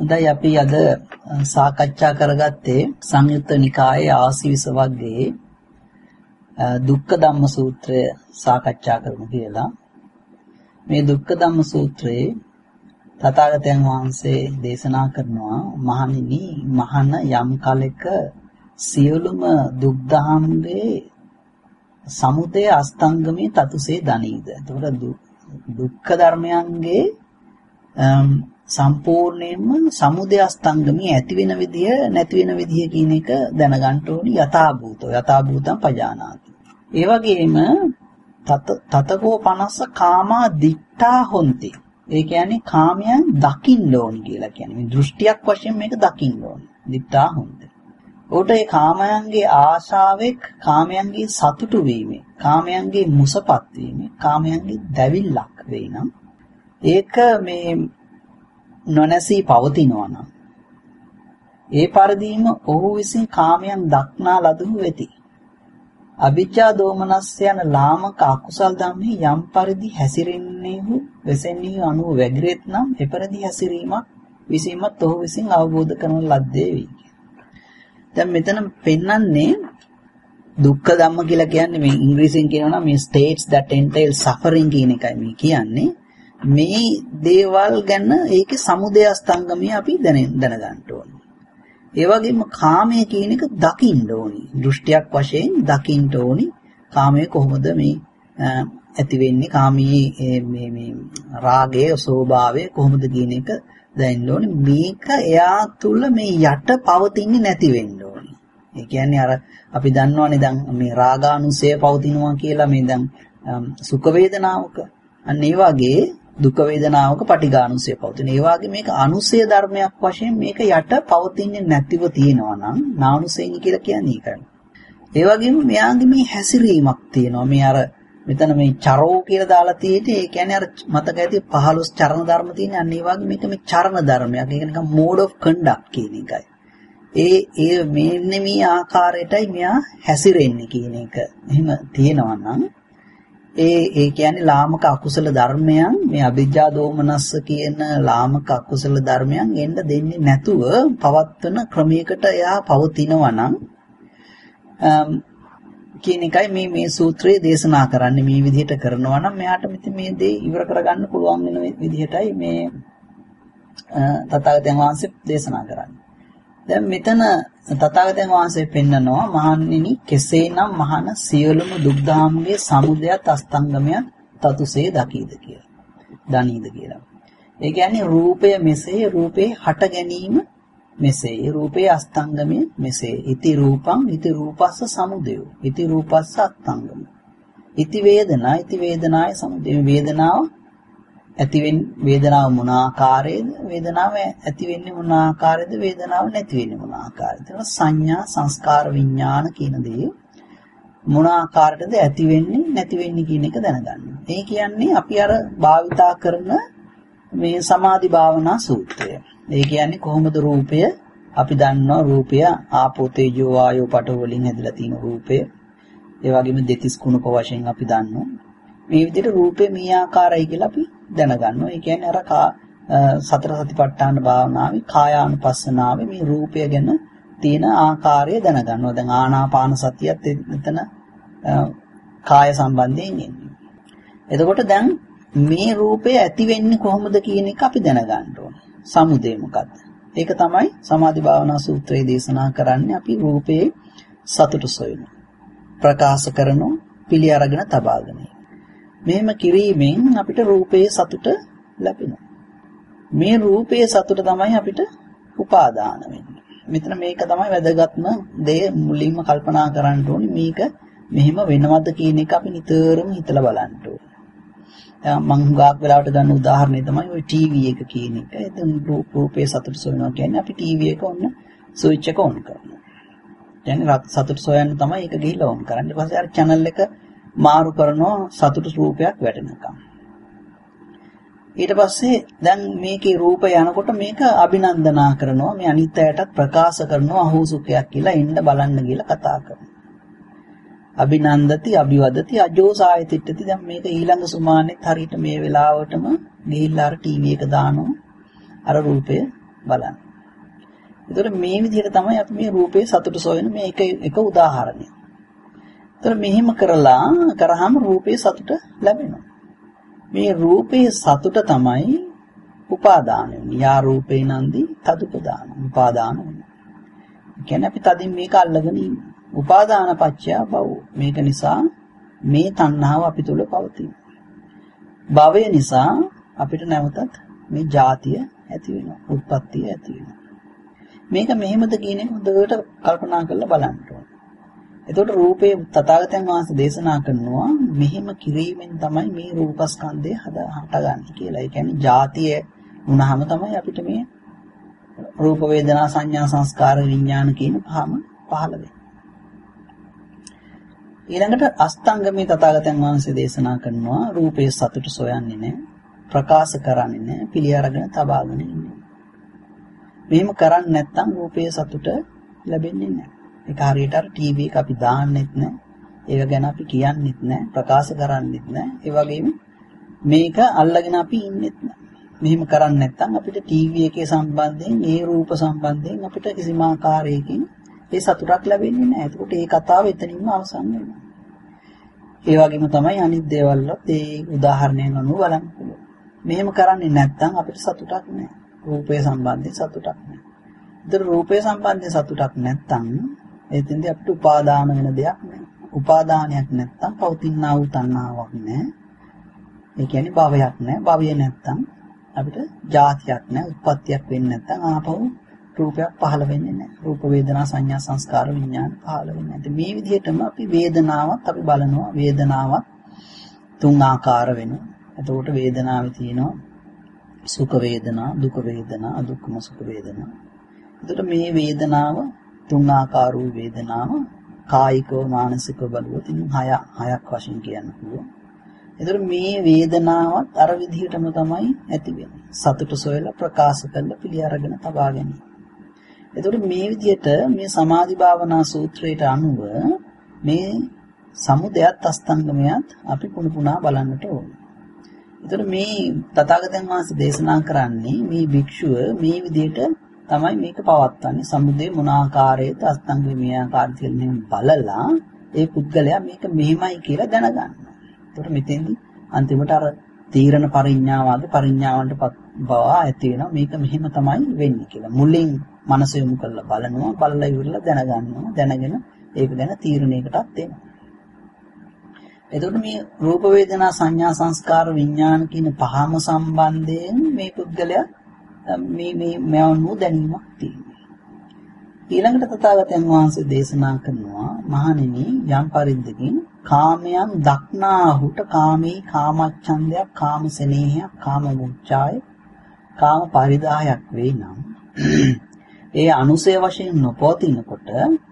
හොඳයි අපි අද සාකච්ඡා කරගත්තේ සංයුත්ත නිකායේ ආසීවිස වර්ගයේ දුක්ඛ ධම්ම සූත්‍රය සාකච්ඡා කරමු කියලා. මේ දුක්ඛ ධම්ම සූත්‍රයේ තථාගතයන් වහන්සේ දේශනා කරනවා මහණෙනි මහන යම් කලෙක සියලුම දුක් දහම්ගේ සමුදය අස්තංගමේ තතුසේ දනීද. එතකොට දුක්ඛ ධර්මයන්ගේ සම්පූර්ණයෙන්ම සමුදය අස්තංගමේ ඇති වෙන විදිය නැති වෙන විදිය කියන එක දැනගන්න ඕනි යථාභූතං පජානාති. ඒ වගේම තතකෝ 50 කාමා දිට්ඨා හොಂತಿ. ඒ කියන්නේ කාමයන් දකින්න ඕනි කියලා කියන්නේ. මේ දෘෂ්ටියක් වශයෙන් මේක දකින්න ඕනි. දිට්ඨා හොಂತಿ. උට ඒ කාමයන්ගේ ආශාවෙක් කාමයන්ගේ සතුටු වීමේ කාමයන්ගේ මුසපත් වීමේ කාමයන්ගේ දැවිල්ලක් වෙයි නම් ඒක මේ නොනැසී පවතිනවා නම් ඒ පරිදීම ඔහු විසින් කාමයන් දක්නා ලදහු වෙති. අවිජ්ජා දෝමනස් යන ලාමක අකුසල් ධම්මේ යම් පරිදි හැසිරෙන්නේහු වෙසෙන්නේහු අනුව වැගිරෙත් නම් එපරිදි හැසිරීමක් විසීමත් ඔහු විසින් අවබෝධ කරන ලද්දේ වේ. දැන් මෙතන පෙන්වන්නේ දුක්ඛ ධම්ම කියලා කියන්නේ මේ ඉංග්‍රීසියෙන් කියනවා නම් මේ states that entail suffering කියන එකයි මේ කියන්නේ. මේ දේවල් ගැන ඒකේ සමුදය අස්තංගමය අපි දැනගන්න ඕනේ. ඒ වගේම කාමය කියන එක දකින්න ඕනේ. දෘෂ්ටියක් වශයෙන් දකින්න ඕනේ. කාමය කොහොමද මේ ඇති වෙන්නේ? කාමයේ මේ රාගයේ ස්වභාවය කොහොමද කියන එක දැනන්න ඕනේ. මේක එයා තුල මේ යට පවතින්නේ නැති වෙන්න ඕනේ. ඒ කියන්නේ අර අපි දන්නවනේ දැන් මේ රාගානුසය පවතිනවා කියලා මේ දැන් සුඛ වේදනාවක. අන්න ඒ වගේ දුක් වේදනාවක පටිඝානුසය පවතින. ඒ වගේ මේක අනුසය ධර්මයක් වශයෙන් මේක යට පවතින්නේ නැතිව තියෙනවා නම් නානුසයනි කියලා කියන්නේ ඒකයි. ඒ වගේම මෙයාගේ මේ හැසිරීමක් තියෙනවා. මේ අර මෙතන මේ චරෝ කියලා දාලා තියෙන්නේ ඒ කියන්නේ අර මතක ඇති 15 චරණ ධර්ම තියෙන. අන්න ඒ වගේ මේක මේ චරණ ධර්මයක්. ඒක නිකන් mode of conduct කියන එකයි. ඒ මෙන්න මේ ආකාරයටයි මෙයා හැසිරෙන්නේ කියන එක. එහෙම තියෙනවා නම් ඒ කියන්නේ ලාමක අකුසල ධර්මයන් මේ අවිජ්ජා දෝමනස්ස කියන ලාමක අකුසල ධර්මයන් එන්න දෙන්නේ නැතුව පවත්වන ක්‍රමයකට එයා පවතිනවා නම් කියන එකයි මේ සූත්‍රයේ දේශනා කරන්නේ. මේ විදිහට කරනවා නම් මෙයාට මේ දේ ඉවර කරගන්න පුළුවන් වෙන විදිහටයි මේ තථාගතයන් වහන්සේ දේශනා කරන්නේ. දැන් මෙතන තථාගතයන් වහන්සේ පෙන්නනවා මහණෙනි කෙසේනම් මහණ සියලුම දුක් දහම්ගේ සමුදයත් අස්තංගමයත් තතුසේ දකීද කියලා. දනීද කියලා. ඒ කියන්නේ රූපය මෙසේ රූපේ හට ගැනීම මෙසේ රූපේ අස්තංගමය මෙසේ ඉති රූපං ඉති රූපස්ස සමුදයෝ ඉති රූපස්ස අස්තංගම ඉති වේදනාය සමුදය. වේදනාව ඇතිවෙන වේදනාව මොන ආකාරයේද? වේදනාව ඇති වෙන්නේ මොන ආකාරයේද? වේදනාව නැති වෙන්නේ මොන ආකාරයේද? ඒක සංඥා සංස්කාර විඥාන කියන දේ මොන ආකාරයටද ඇති වෙන්නේ නැති වෙන්නේ කියන එක දැනගන්න. ඒ කියන්නේ අපි අර භාවිතා කරන මේ සමාධි භාවනා සූත්‍රය. ඒ කියන්නේ කොහොමද රූපය අපි දන්නවා රූපය ආපෝ තේජෝ වායෝ පඨව වලින් හැදලා තියෙන රූපය. ඒ වගේම දෙතිස් කුණප වශයෙන් අපි දන්නවා. මේ විදිහට රූපේ මේ ආකාරයි කියලා අපි දැනගන්නවා. ඒ කියන්නේ අර සතර සතිපට්ඨාන භාවනාවේ කායානුපස්සනාවේ මේ රූපය ගැන තියෙන ආකාරය දැනගන්නවා. දැන් ආනාපාන සතියත් එතන කාය සම්බන්ධයෙන් එන්නේ. එතකොට දැන් මේ රූපය ඇති වෙන්නේ කොහොමද කියන එක අපි දැනගන්න ඕනේ. සමුදය මොකද්ද? ඒක තමයි සමාධි භාවනා සූත්‍රයේ දේශනා කරන්නේ. අපි රූපේ සතුට සොයනවා. ප්‍රකාශ කරනවා, පිළි අරගෙන තබාගෙන. මෙහෙම කිරීමෙන් අපිට රූපයේ සතුට ලැබෙනවා. මේ රූපයේ සතුට තමයි අපිට උපාදාන වෙන්නේ. මෙතන මේක තමයි වැදගත්ම දේ මුලින්ම කල්පනා කරන්න ඕනේ. මේක මෙහෙම වෙනවද කියන එක අපි නිතරම හිතලා බලන්න ඕනේ. මම හුඟක් වෙලාවට ගන්න උදාහරණය තමයි ওই ටීවී එක කියන එක. එතන රූපයේ සතුට සොයනවා කියන්නේ අපි ටීවී එක ඔන්න ස්විච් එක ඔන් කරනවා. කියන්නේ සතුට සොයන්න තමයි ඒක ගිහිල්ලා ඔන් කරන්නේ. ඊට පස්සේ අර channel එක මාරු කරනවා සතුට රූපයක් වැටෙනකම්. ඊට පස්සේ දැන් මේකේ රූපය යනකොට මේක අභිනන්දනා කරනවා. මේ අනිත් අයටත් ප්‍රකාශ කරනවා අහෝ සුඛයක් කියලා එන්න බලන්න කියලා කතා කරනවා. අභිනන්දති අභිවදති අජෝසාය තිට්ඨති. දැන් මේක ඊළඟ සුමානෙත් හරියට මේ වෙලාවටම ගිහිල්ලා අර ටීවී එක දානවා. අර රූපය බලන්න. ඒතකොට මේ විදිහට තමයි අපි මේ රූපේ සතුට සොයන මේ එක උදාහරණය. ඒතකොට මෙහෙම කරාම රූපේ සතුට ලැබෙනවා. මේ රූපේ සතුට තමයි උපාදාන වෙන්නේ. යා රූපේ නන්දි තදුපදාන උපාදාන වෙනවා. ඒ කියන්නේ අපි තදින් මේක අල්ලගෙන ඉන්නේ. උපාදාන පත්‍ය භව. මේක නිසා මේ තණ්හාව අපි තුල පවතින. භවය නිසා අපිට නැවතත් මේ ජාතිය ඇති වෙනවා. උත්පත්තිය ඇති වෙනවා. මේක මෙහෙමද කියන එක හොඳට කල්පනා කරලා බලන්න ඕනේ. එතකොට රූපේ තථාගතයන් වහන්සේ දේශනා කරනවා මෙහෙම කිරීමෙන් තමයි මේ රූපස්කන්ධය හටගන්නේ කියලා. ඒ කියන්නේ ජාතිය වුණාම තමයි අපිට මේ රූප වේදනා සංඥා සංස්කාර විඥාන කියන පහම පහළ වෙන්නේ. ඊළඟට අෂ්ටාංගමේ තථාගතයන් වහන්සේ දේශනා කරනවා රූපේ සතුට සොයන්නේ නැහැ, ප්‍රකාශ කරන්නේ නැහැ, පිළි අරගෙන තබාගෙන ඉන්නේ. මෙහෙම කරන්නේ නැත්නම් රූපේ සතුට ලැබෙන්නේ නැහැ. ඒක හරියට අර ටීවී එක අපි දාන්නෙත් නැහැ. ඒක ගැන අපි කියන්නෙත් නැහැ, ප්‍රකාශ කරන්නෙත් නැහැ. ඒ වගේම මේක අල්ලගෙන අපි ඉන්නෙත් නැහැ. මෙහෙම කරන්නේ නැත්නම් අපිට ටීවී එකේ සම්බන්ධයෙන්, ඒ රූප සම්බන්ධයෙන් අපිට කිසිම ආකාරයකින් ඒ සතුටක් ලැබෙන්නේ නැහැ. ඒකට ඒ කතාව එතනින්ම අවසන් වෙනවා. ඒ වගේම තමයි අනිත් දේවල්වත් ඒ උදාහරණයෙන් අනුව බලන්න පුළුවන්. මෙහෙම කරන්නේ නැත්නම් අපිට සතුටක් නැහැ. රූපය සම්බන්ධයෙන් සතුටක් නැහැ. ඒතර රූපය සම්බන්ධයෙන් සතුටක් නැත්නම් එතෙන්දී අපිට උපාදාන වෙන දෙයක් නැහැ. උපාදානයක් නැත්නම් පවතිනා වූ තණ්හාවක් නැහැ. ඒ කියන්නේ භවයක් නැහැ. භවය නැත්නම් අපිට ජාතියක් නැහැ. උත්පත්තියක් වෙන්නේ නැත්නම් ආපහු රූපයක් පහළ වෙන්නේ නැහැ. රූප වේදනා සංඥා සංස්කාර විඥාන පහළ වෙන්නේ නැහැ. මේ විදිහටම අපි වේදනාවත් අපි බලනවා. වේදනාවත් තුන් ආකාර වෙනවා. එතකොට වේදනාවේ තියෙනවා සුඛ වේදනා, දුක වේදනා, අදුක්ඛම සුඛ වේදනා. එතකොට මේ වේදනාව තුන් ආකාර වූ වේදනාව කායිකව මානසිකව බලුවොත් ඉතින් හයක් වශයෙන් කියන්න පුළුවන්. එතකොට මේ වේදනාවත් අර විදිහටම තමයි ඇති වෙන්නේ. සතුට සොයලා ප්‍රකාශ කරලා පිළි අරගෙන තබා ගැනීම. එතකොට මේ විදිහට මේ සමාධි භාවනා සූත්‍රයට අනුව මේ සමුදයත් අස්තංගමයත් අපි පුණා බලන්නට ඕනේ. එතකොට මේ තථාගතයන් වහන්සේ දේශනා කරන්නේ මේ භික්ෂුව මේ විදිහට තමයි මේක පවත්වන්නේ. සමුදය මොන ආකාරයේද අස්තංගමය මේ ආකාරයෙන් බලලා ඒ පුද්ගලයා මේක මෙහෙමයි කියලා දැනගන්නවා. එතකොට මෙතෙන්දී අන්තිමට අර තීරණ පරිඥාවාගේ පරිඥාවන්ට බවා ඇති වෙනවා මේක මෙහෙම තමයි වෙන්නේ කියලා. මුලින් මනස යොමු කරලා බලනවා, බලලා ඉවරලා දැනගන්නවා, දැනගෙන ඒක ගැන තීරණයකටත් එනවා. එතකොට මේ රූප වේදනා සංඥා සංස්කාර විඥාන කියන පහම සම්බන්ධයෙන් මේ පුද්ගලයා මේ නු දැනීමක් තියෙනවා. ඊළඟට තථාගතයන් වහන්සේ දේශනා කරනවා මහණෙනි යම් පරිද්දකින් කාමයන් දක්නාහුට කාමී කාමච්ඡන්දයක් කාම සෙනෙහයක් කාම මුච්ඡාය කාම පරිදායක් වේ නම් ඒ අනුසය වශයෙන් නොපවතිනකොට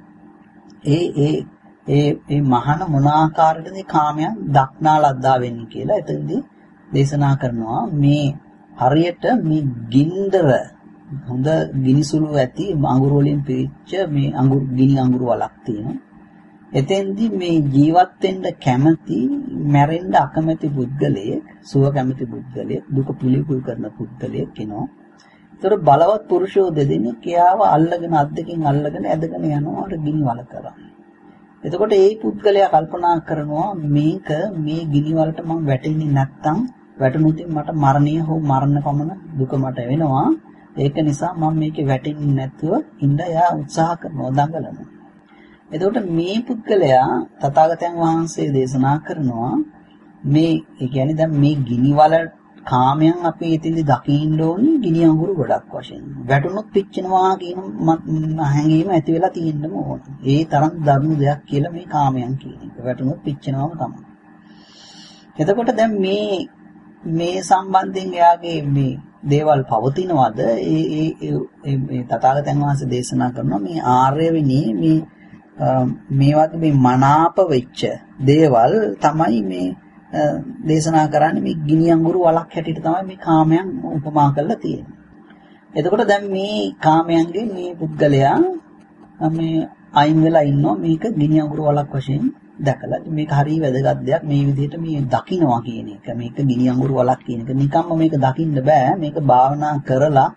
ඒ මහාන මොන ආකාරයකද කාමයන් දක්නා ලද්දා වෙන්නේ කියලා එතනදී දේශනා කරනවා මේ හරියට මේ ගින්දර හොඳ ගිනිසුළු ඇති අඟුරු වලින් පිරිච්ච මේ ගිනි අඟුරු වලක් තියෙනවා. එතෙන්දී මේ ජීවත් වෙන්න කැමති මැරෙන්න අකමැති පුද්ගලයෙක්, සුව කැමති පුද්ගලයෙක්, දුක පිළිකුල් කරන පුද්ගලයෙක් කෙනා. ඒතර බලවත් පුරුෂයෝ දෙදෙනෙක් එයාව අල්ලගෙන අද්දකින් අල්ලගෙන ඇදගෙන යනවා අර ගිනි වල කරා. එතකොට ඒ පුද්ගලයා කල්පනා කරනවා මේක මේ ගිනි වලට මම වැටෙන්නේ නැත්තම් වැටුනොත් මට මරණය හෝ මරණ පමණ දුක මට වෙනවා. ඒක නිසා මම මේකේ වැටෙන්නේ නැතුව ඉන්න එයා උත්සාහ කරනවා දඟලනවා. එතකොට මේ පුද්ගලයා තථාගතයන් වහන්සේ දේශනා කරනවා මේ ඒ කියන්නේ දැන් මේ ගිනි වල කාමයන් අපි ඉතින්දි දකින්න ඕනේ ගිනි අඟුරු ගොඩක් වශයෙන්. වැටුනොත් පිච්චෙනවා කියන හැඟීම ඇති වෙලා තියෙන්නම ඕන. ඒ තරම් දරුණු දෙයක් කියලා මේ කාමයන් කියන එක. වැටුනොත් පිච්චෙනවම තමයි. එතකොට දැන් මේ සම්බන්ධයෙන් එයාගේ මේ දේවල් පවතිනවද? ඒ තථාගතයන් වහන්සේ දේශනා කරනවා මේ ආර්ය විනී මේ වගේ මේ මනාප වෙච්ච දේවල් තමයි මේ දේශනා කරන්නේ මේ ගිනි අඟුරු වලක් හැටියට තමයි මේ කාමයන් උපමා කරලා තියෙන්නේ. එතකොට දැන් මේ කාමයන්ගේ මේ පුද්ගලයා මේ අයින් වෙලා ඉන්නවා මේක ගිනි අඟුරු වලක් වශයෙන් දැකලා මේක හරිය වැදගත් දෙයක් මේ විදිහට මේ දකින්නවා කියන එක. මේක ගිනි අඟුරු වලක් කියන එක නිකම්ම මේක දකින්න බෑ. මේක භාවනා කරලා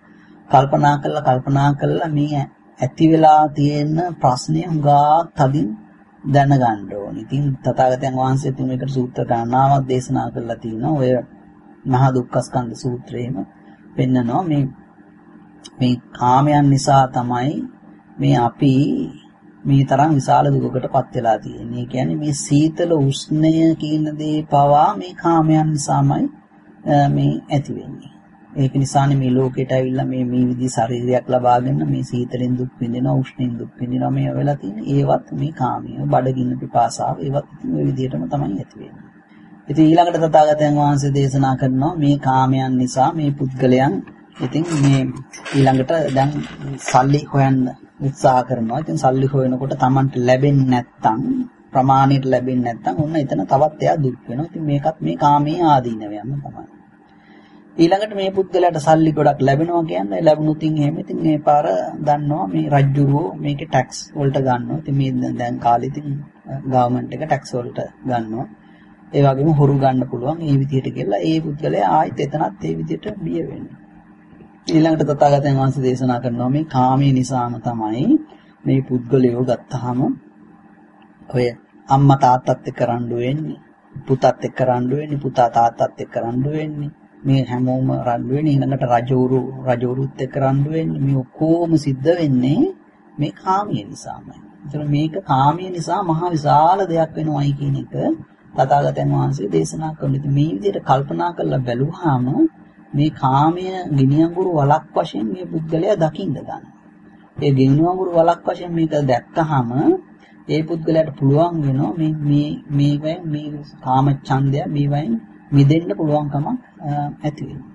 කල්පනා කළා මේ ඇති වෙලා තියෙන ප්‍රශ්නේ හුඟා තදින් දැනගන්න ඕනේ. ඉතින් තථාගතයන් වහන්සේ තුන් එකට සූත්‍ර ගණනාවක් දේශනා කරලා තිනවා. ඔය මහා දුක්ඛස්කන්ධ සූත්‍රයේම පෙන්නනවා මේ කාමයන් නිසා තමයි මේ අපි මේ තරම් විශාල දුකකටපත් වෙලා තියෙන්නේ. ඒ කියන්නේ මේ සීතල උෂ්ණය කියන දේ පවා මේ කාමයන් නිසාමයි මේ ඇති වෙන්නේ. ඒක නිසානේ මේ ලෝකෙට ඇවිල්ලා මේ විදිහේ ශරීරයක් ලබාගෙන මේ සීතලෙන් දුක් විඳිනවා, උෂ්ණෙන් දුක් විඳිනවා මේ වෙලා තියෙන්නේ. ඒවත් මේ කාමයේ බඩගින්න පිපාසාව ඒවත් ඉතින් ওই විදිහටම තමයි ඇති වෙන්නේ. ඉතින් ඊළඟට තථාගතයන් වහන්සේ දේශනා කරනවා මේ කාමයන් නිසා මේ පුද්ගලයන් ඉතින් මේ ඊළඟට දැන් සල්ලි හොයන්න උත්සාහ කරනවා. ඉතින් සල්ලි හොයනකොට Tamanට ලැබෙන්නේ නැත්තම් ප්‍රමාණයට ලැබෙන්නේ නැත්තම් ඔන්න එතන තවත් එයා දුක් වෙනවා. ඉතින් මේකත් මේ කාමයේ ආදීනවයම තමයි. ඊළඟට මේ පුද්ගලයාට සල්ලි ගොඩක් ලැබෙනවා කියන්නේ ලැබුණොතින් එහෙම ඉතින් මේ පාර දන්නවා මේ රජ්ජුරුවෝ මේකේ ටැක්ස් වලට ගන්නවා. ඉතින් මේ දැන් කාලේ ඉතින් ගවර්න්මන්ට් එක ටැක්ස් වලට ගන්නවා. ඒ වගේම හොරු ගන්න පුළුවන්. මේ විදිහට කියලා ඒ පුද්ගලයා ආයෙත් එතනත් ඒ විදිහට බිය වෙනවා. ඊළඟට තථාගතයන් වහන්සේ දේශනා කරනවා මේ කාමයේ නිසාම තමයි මේ පුද්ගලයෝ ගත්තාම ඔය අම්මා තාත්තත් එක්ක රණ්ඩු වෙන්නේ, පුතත් එක්ක රණ්ඩු වෙන්නේ, පුතා තාත්තත් එක්ක රණ්ඩු වෙන්නේ. මේ හැමෝම රණ්ඩු වෙන්නේ ඊළඟට රජවරුත් එක්ක රණ්ඩු වෙන්නේ. මේ ඔක්කොම සිද්ධ වෙන්නේ මේ කාමයේ නිසාමයි. ඒතර මේක කාමයේ නිසා මහා විශාල දෙයක් වෙනවයි කියන එක තථාගතයන් වහන්සේ දේශනා කරනවා. මේ විදිහට කල්පනා කරලා බැලුවාම මේ කාමය ගිනි අඟුරු වලක් වශයෙන් මේ පුද්ගලයා දකින්න ගන්නවා. ඒ ගිනි අඟුරු වලක් වශයෙන් මේක දැක්කහම ඒ පුද්ගලයාට පුළුවන් වෙනවා මේ කාම ඡන්දය මේවෙන් මිදෙන්න පුළුවන්කම ඇති වෙනවා.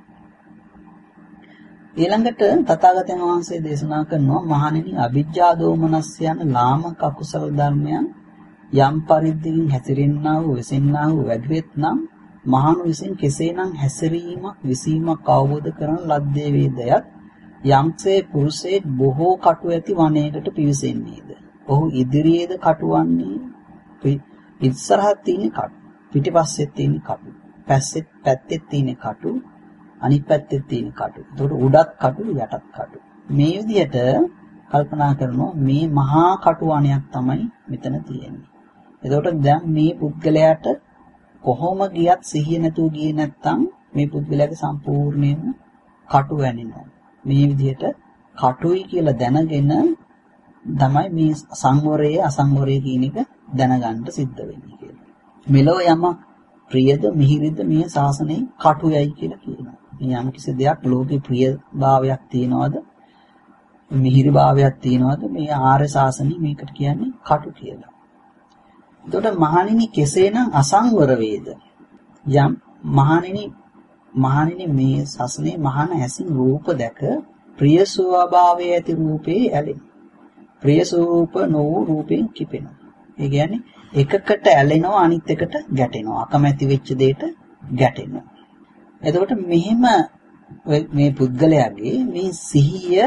ඊළඟට තථාගතයන් වහන්සේ දේශනා කරනවා මහණෙනි අවිජ්ජා දෝමනස් යන ලාමක අකුසල ධර්මයන් යම් පරිද්දකින් හැසිරෙන්නා වූ වෙසෙන්නා වූ වැඩිවෙත්නම් මහණු විසින් කෙසේනම් හැසිරීමක් විසීමක් අවබෝධ කරන ලද්දේ වේදයත් යම්සේ පුරුෂයෙක් බොහෝ කටු ඇති වනයේකට පිවිසෙන්නේද ඔහු ඉදිරියේද කටුවන්නේ ඉස්සරහත් තියෙන කටු පිටිපස්සෙත් තියෙන කටු පැත්තෙත් තියෙන කටු අනිත් පැත්තෙත් තියෙන කටු ඒකට උඩත් කටු යටත් කටු මේ විදිහට කල්පනා කරනවා මේ මහා කටු වනයක් තමයි මෙතන තියෙන්නේ. එතකොට දැන් මේ පුද්ගලයාට කොහොම ගියත් සිහිය නැතුව ගියේ නැත්තම් මේ පුද්ගලයාගේ සම්පූර්ණයෙන්ම කටු වැනෙනවා. මේ විදිහට කටුයි කියලා දැනගෙන තමයි මේ සංවරයේ අසංවරයේ කියන එක දැනගන්න සිද්ධ වෙන්නේ කියලා. මෙලෝ යම ප්‍රියද මිහිරිද මේ ශාසනයේ කටුයයි කියලා කියනවා. මේ යම් කිසි දෙයක් ලෝකේ ප්‍රියභාවයක් තියනවාද මිහිරි භාවයක් තියනවාද මේ ආර්ය ශාසනය මේකට කියන්නේ කටු කියලා. එතකොට මහණෙනි කෙසේනම් අසංවර වේද යම් මහණෙනි මේ ශාසනයේ මහාන ඇසින් රූප දැක ප්‍රිය ස්වභාවයේ ඇති රූපේ ඇලෙන ප්‍රිය ස්වરૂප නොවූ රූපෙන් කිපෙනවා. ඒ කියන්නේ එකකට ඇලෙනවා අනිත් එකට ගැටෙනවා. අකමැති වෙච්ච දෙයට ගැටෙනවා. එතකොට මෙහෙම මේ පුද්ගලයාගේ මේ සිහිය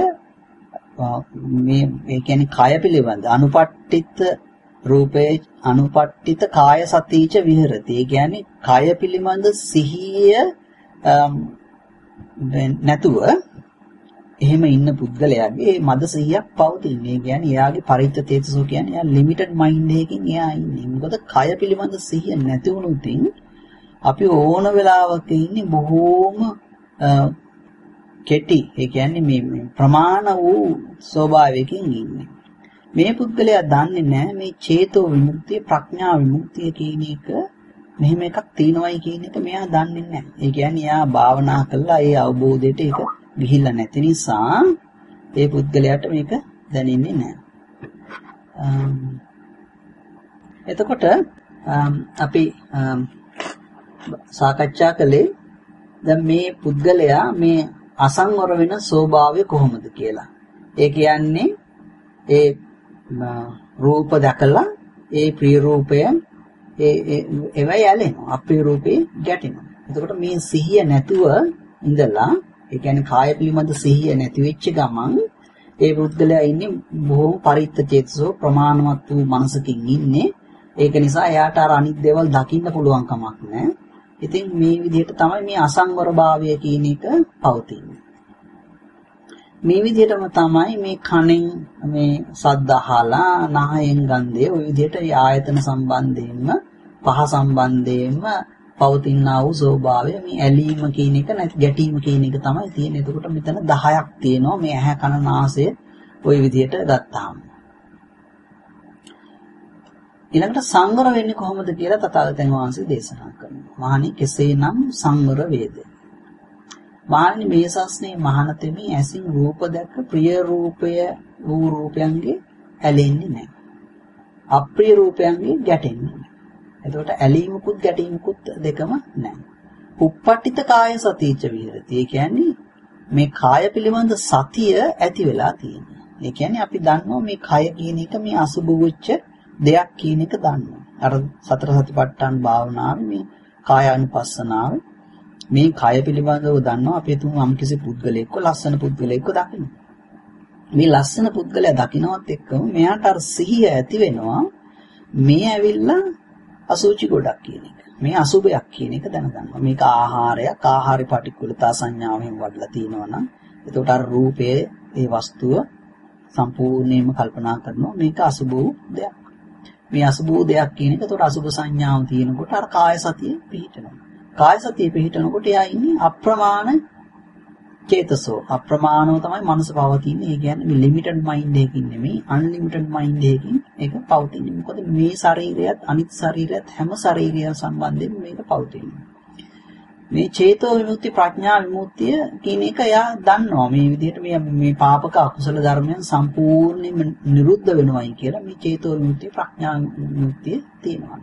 ඒ කියන්නේ කාය පිළිබඳ අනුපට්ඨිත රූපේ අනුපට්ඨිත කාය සතිච විහෙරති. ඒ කියන්නේ කාය පිළිබඳ සිහිය නැතුව එහෙම ඉන්න පුද්ගලයාගේ මද සිහියක් පවතින්නේ. ඒ කියන්නේ එයාගේ පරිත්‍තේජසෝ කියන්නේ එයා ලිමිටඩ් මයින්ඩ් එකකින් එයා ඉන්නේ. මොකද කාය පිළිබඳ සිහිය නැති වුණොතින් අපි ඕන වෙලාවක ඉන්නේ බොහෝම කෙටි. ඒ කියන්නේ මේ ප්‍රමාණ වූ ස්වභාවයකින් ඉන්නේ. මේ පුද්ගලයා දන්නේ නැහැ මේ චේතෝ විමුක්තිය ප්‍රඥා විමුක්තිය කියන එක මෙහෙම එකක් තියෙනවයි කියන එක මෙයා දන්නේ නැහැ. ඒ කියන්නේ එයා භාවනා කළා ඒ අවබෝධයට ඒක ගිහිල්ලා නැති නිසා ඒ පුද්ගලයාට මේක දැනෙන්නේ නැහැ. එතකොට අපි සාකච්ඡා කළේ දැන් මේ පුද්ගලයා මේ අසංවර වෙන ස්වභාවය කොහොමද කියලා. ඒ කියන්නේ ඒ රූප දැකලා ඒ ප්‍රිය රූපය ඒවයි ඇලෙනවා. අප්‍රිය රූපේ ගැටෙනවා. එතකොට මේ සිහිය නැතුව ඉඳලා ඒ කියන්නේ කාය පිළිබඳ සිහිය නැති වෙච්ච ගමන් ඒ පුද්ගලයා ඉන්නේ බොහොම පරිත්‍තචේතසෝ ප්‍රමාණවත් වූ මනසකින් ඉන්නේ. ඒක නිසා එයාට අර අනිත් දේවල් දකින්න පුළුවන් කමක් නැහැ. ඉතින් මේ විදිහට තමයි මේ අසංවර භාවය කියන එක පවතින්නේ. මේ විදිහටම තමයි මේ කණෙන් මේ සද්ද අහලා නායෙන් ගන්ධය ওই විදිහට ආයතන සම්බන්ධයෙන්ම පහ සම්බන්ධයෙන්ම පවතිනා වූ ස්වභාවය මේ ඇලීම කියන එක නැති ගැටීම කියන එක තමයි තියෙන්නේ. එතකොට මෙතන 10ක් තියෙනවා මේ ඇහැ කන නාසය ওই විදිහට ගත්තාම. ඊළඟට සංවර වෙන්නේ කොහොමද කියලා තථාගතයන් වහන්සේ දේශනා කරනවා. මහණනි කෙසේනම් සංවර වේද? මහණනි මේ ශාස්ත්‍රයේ මහානතෙමි ඇසින් රූප දැක්ක ප්‍රිය රූපය වූ රූපයන්ගේ ඇලෙන්නේ නැහැ. අප්‍රිය රූපයන්ගේ ගැටෙන්නේ නැහැ. එතකොට ඇලීමකුත් ගැටීමකුත් දෙකම නැහැ. උප්පට්ඨිත කාය සතිච විහෙරති. ඒ කියන්නේ මේ කාය පිළිබඳ සතිය ඇති වෙලා තියෙනවා. ඒ කියන්නේ අපි දන්නවා මේ කය කියන එක මේ අසුබ වෙච්ච දෙයක් කියන එක දන්නවා. අර සතර සතිපට්ඨාන භාවනාවේ මේ කායානුපස්සනාව මේ කය පිළිබඳව දන්නවා. අපි තුන් යම්කිසි පුද්ගලයෙක්ව ලස්සන පුද්ගලයෙක්ව දකින්න. මේ ලස්සන පුද්ගලයා දකින්නවත් එක්කම මෙයාට අර සිහිය ඇති වෙනවා මේ ඇවිල්ලා අසුචි ගොඩක් කියන එක. මේ අසුබයක් කියන එක දැනගන්නවා. මේක ආහාරයක්, ආහාරي පටික්කුලතා සංඥාවෙන් වඩලා තිනවා නම් එතකොට අර රූපයේ ඒ වස්තුව සම්පූර්ණයෙන්ම කල්පනා කරනවා මේක අසුබ දෙයක්. මේ අසුබ දෙයක් කියන එක එතකොට අසුබ සංඥාව තියෙනකොට අර කාය සතිය පිහිටනවා. කාය සතිය පිහිටනකොට එයා ඉන්නේ අප්‍රමාණ චේතසෝ. අප්‍රමාණව තමයි මනස පවතින්නේ. ඒ කියන්නේ මේ ලිමිටඩ් මයින්ඩ් එකකින් නෙමෙයි අන්ලිමිටඩ් මයින්ඩ් එකකින් ඒක පවතින්නේ. මොකද මේ ශරීරයත් අනිත් ශරීරයත් හැම ශරීරය සම්බන්ධයෙන් මේක පවතින්නේ. මේ චේතෝ විමුක්ති ප්‍රඥා විමුක්තිය කියන එක එයා දන්නවා. මේ විදිහට මේ පාපක අකුසල ධර්මයන් සම්පූර්ණයෙන්ම නිරුද්ධ වෙනවයි කියලා මේ චේතෝ විමුක්ති ප්‍රඥා විමුක්තිය තියෙනවා.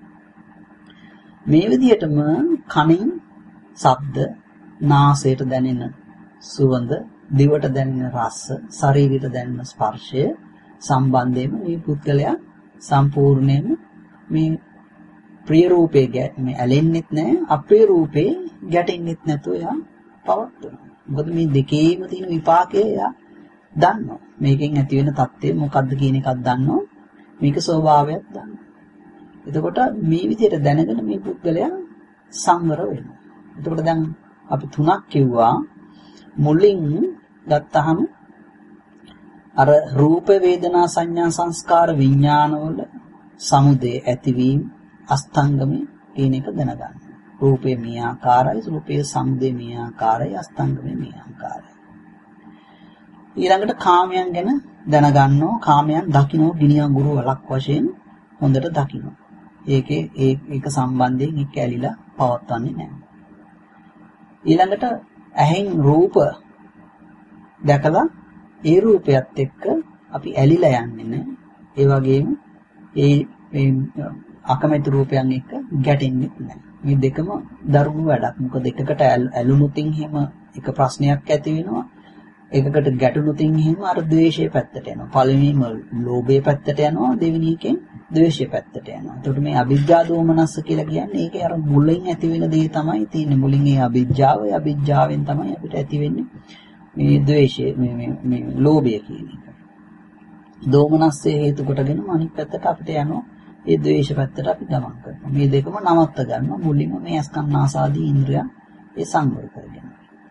මේ විදිහටම කනින් ශබ්ද, නාසයට දැනෙන සුවඳ, දිවට දැනෙන රස, ශරීරයට දැනෙන ස්පර්ශය සම්බන්ධයෙන් මේ පුද්ගලයා සම්පූර්ණයෙන්ම මේ ප්‍රිය රූපේ මේ ඇලෙන්නෙත් නැහැ, අප්‍රිය රූපේ ගැටෙන්නෙත් නැතුව එයා පවත්වනවා. මොකද මේ දෙකේම තියෙන විපාකය එයා දන්නවා. මේකෙන් ඇති වෙන தත්ත්වය මොකක්ද කියන එකක් දන්නවා. මේක ස්වභාවයක් දන්නවා. එතකොට මේ විදිහට දැනගෙන මේ පුද්ගලයා සංවර වෙනවා. එතකොට දැන් අපි තුනක් කිව්වා. මුලින් ගත්තහම අර රූප වේදනා සංඥා සංස්කාර විඥානවල සමුදය ඇතිවීම අස්තංගමේ කියන එක දැනගන්න. රූපේ මේ ආකාරයි, රූපයේ සමුදය මේ ආකාරයි, අස්තංගමේ මේ ආකාරයි. ඊළඟට කාමයන් ගැන දැනගන්නවා. කාමයන් දකින්න ගිනි අඟුරු වලක් වශයෙන් හොඳට දකින්න. ඒක සම්බන්ධයෙන් එක්ක ඇලිලා පවත්වන්නේ නැහැ. ඊළඟට ඇහෙන් රූප දැකලා ඒ රූපයත් එක්ක අපි ඇලිලා යන්නේ නැහැ. ඒ වගේම ඒ අකමැති රූපයන් එක්ක ගැටෙන්නේ නැහැ. මේ දෙකම දරුණු වැඩක්. මොකද එකකට ඇලුනොතින් එහෙම එක ප්‍රශ්නයක් ඇති වෙනවා. එකකට ගැටුනොතින් එහෙම අර ද්වේෂයේ පැත්තට යනවා. පළවෙනිම ලෝභයේ පැත්තට යනවා. දෙවෙනි එකෙන් ද්වේෂයේ පැත්තට යනවා. එතකොට මේ අවිජ්ජා දෝමනස්ස කියලා කියන්නේ ඒකේ අර මුලින් ඇති වෙන දේ තමයි තියෙන්නේ. මුලින් ඒ අවිජ්ජාවෙන් තමයි අපිට ඇති වෙන්නේ මේ ද්වේෂය මේ ලෝභය කියන එක. දෝමනස්සේ හේතු කොටගෙන අනිත් පැත්තට අපිට යනවා. ඒ ද්වේෂ පැත්තට අපි ගමන් කරනවා. මේ දෙකම නවත්ත ගන්නවා. මුලින්ම මේ අස්කන්නාසාදී ඉන්ද්‍රියන් ඒ සංවර කරගෙන.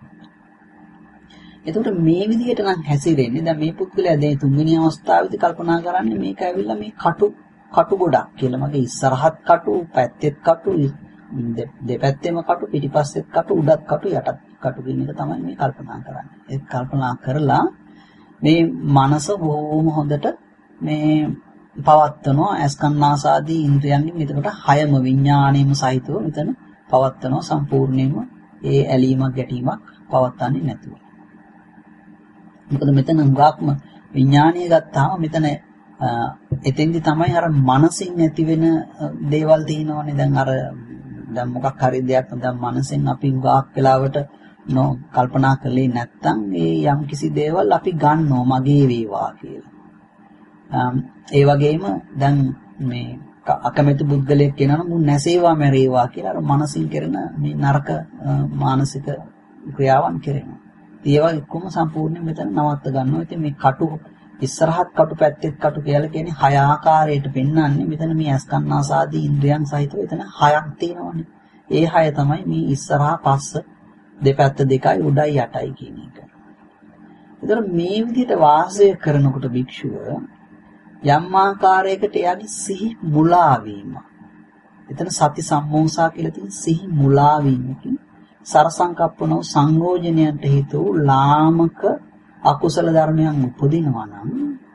එතකොට මේ විදිහට නම් හැසිරෙන්නේ. දැන් මේ පුද්ගලයා දැන් තුන්වෙනි අවස්ථාවේදී කල්පනා කරන්නේ මේක ඇවිල්ලා මේ කටු ගොඩක් කියලා. මගේ ඉස්සරහත් කටු, පැත්තෙත් කටු, දෙපැත්තෙම කටු, පිටිපස්සෙත් කටු, උඩත් කටු, යටත් කටු කියන එක තමයි මේ කල්පනා කරන්නේ. ඒක කල්පනා කරලා මේ මනස බොහොම හොඳට මේ පවත්වනවා. අස්කන්නාසාදී ඉන්ද්‍රියන්ගෙන් එතකොට හයම විඥාණයම සහිතව මෙතන පවත්වනවා. සම්පූර්ණයෙන්ම ඒ ඇලීමක් ගැටීමක් පවත්වන්නේ නැතුව. මොකද මෙතන හුඟක්ම විඥානීය ගත්තාම මෙතන එතෙන්දි තමයි අර මනසින් ඇති වෙන දේවල් තියෙනවනේ. දැන් මොකක් හරි දෙයක් දැන් මනසෙන් අපි හුඟක් වෙලාවට කල්පනා කළේ නැත්නම් ඒ යම් කිසි දේවල් අපි ගන්නවා මගේ වේවා කියලා. ඒ වගේම දැන් මේ අකමැති පුද්ගලයෙක් කියනවා මුන් නැසේවා මැරේවා කියලා අර මනසින් කරන මේ නරක මානසික ක්‍රියාවන් කරනවා. ඒවා එක්කම සම්පූර්ණයෙන් මෙතන නවත්ත ගන්නවා. ඉතින් මේ කටු ඉස්සරහත් කටු පැත්තෙත් කටු කියලා කියන්නේ හය ආකාරයට පෙන්වන්නේ. මෙතන මේ අස්කන්නාසාදී ඉන්ද්‍රියන් සහිතව එතන හයක් තියෙනවානේ. ඒ හය තමයි මේ ඉස්සරහා පස්ස දෙපැත්ත දෙකයි උඩයි යටයි කියන එක. ඒතර මේ විදිහට වාසය කරනකොට භික්ෂුව යම් ආකාරයකට එයාගේ සිහි මුලා වීම. එතන සති සම්මෝසා කියලා තියෙන සිහි මුලා වීමකින් සරසංකප්පනෝ සංයෝජනයන්ට හේතු වූ ලාමක අකුසල ධර්මයන් උපදිනවා නම්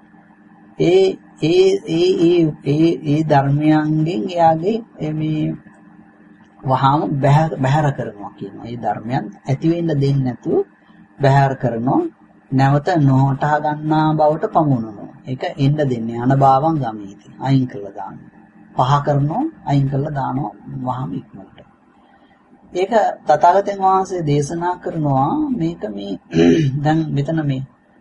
ඒ ධර්මයන්ගෙන් එයාගේ මේ වහාම බැහැර කරනවා කියනවා. ඒ ධර්මයන් ඇති වෙන්න දෙන්නේ නැතුව බැහැර කරනවා. නැවත නොහටා ගන්නා බවට පමුණුනවා. ඒක එන්න දෙන්නේ අනභාවං ගමීති. අයින් කළා දානවා. පහ කරනවා අයින් කළා දානවා වහාම ඉක්මනට. ඒක තථාගතයන් වහන්සේ දේශනා කරනවා මේක මේ දැන් මෙතන මේ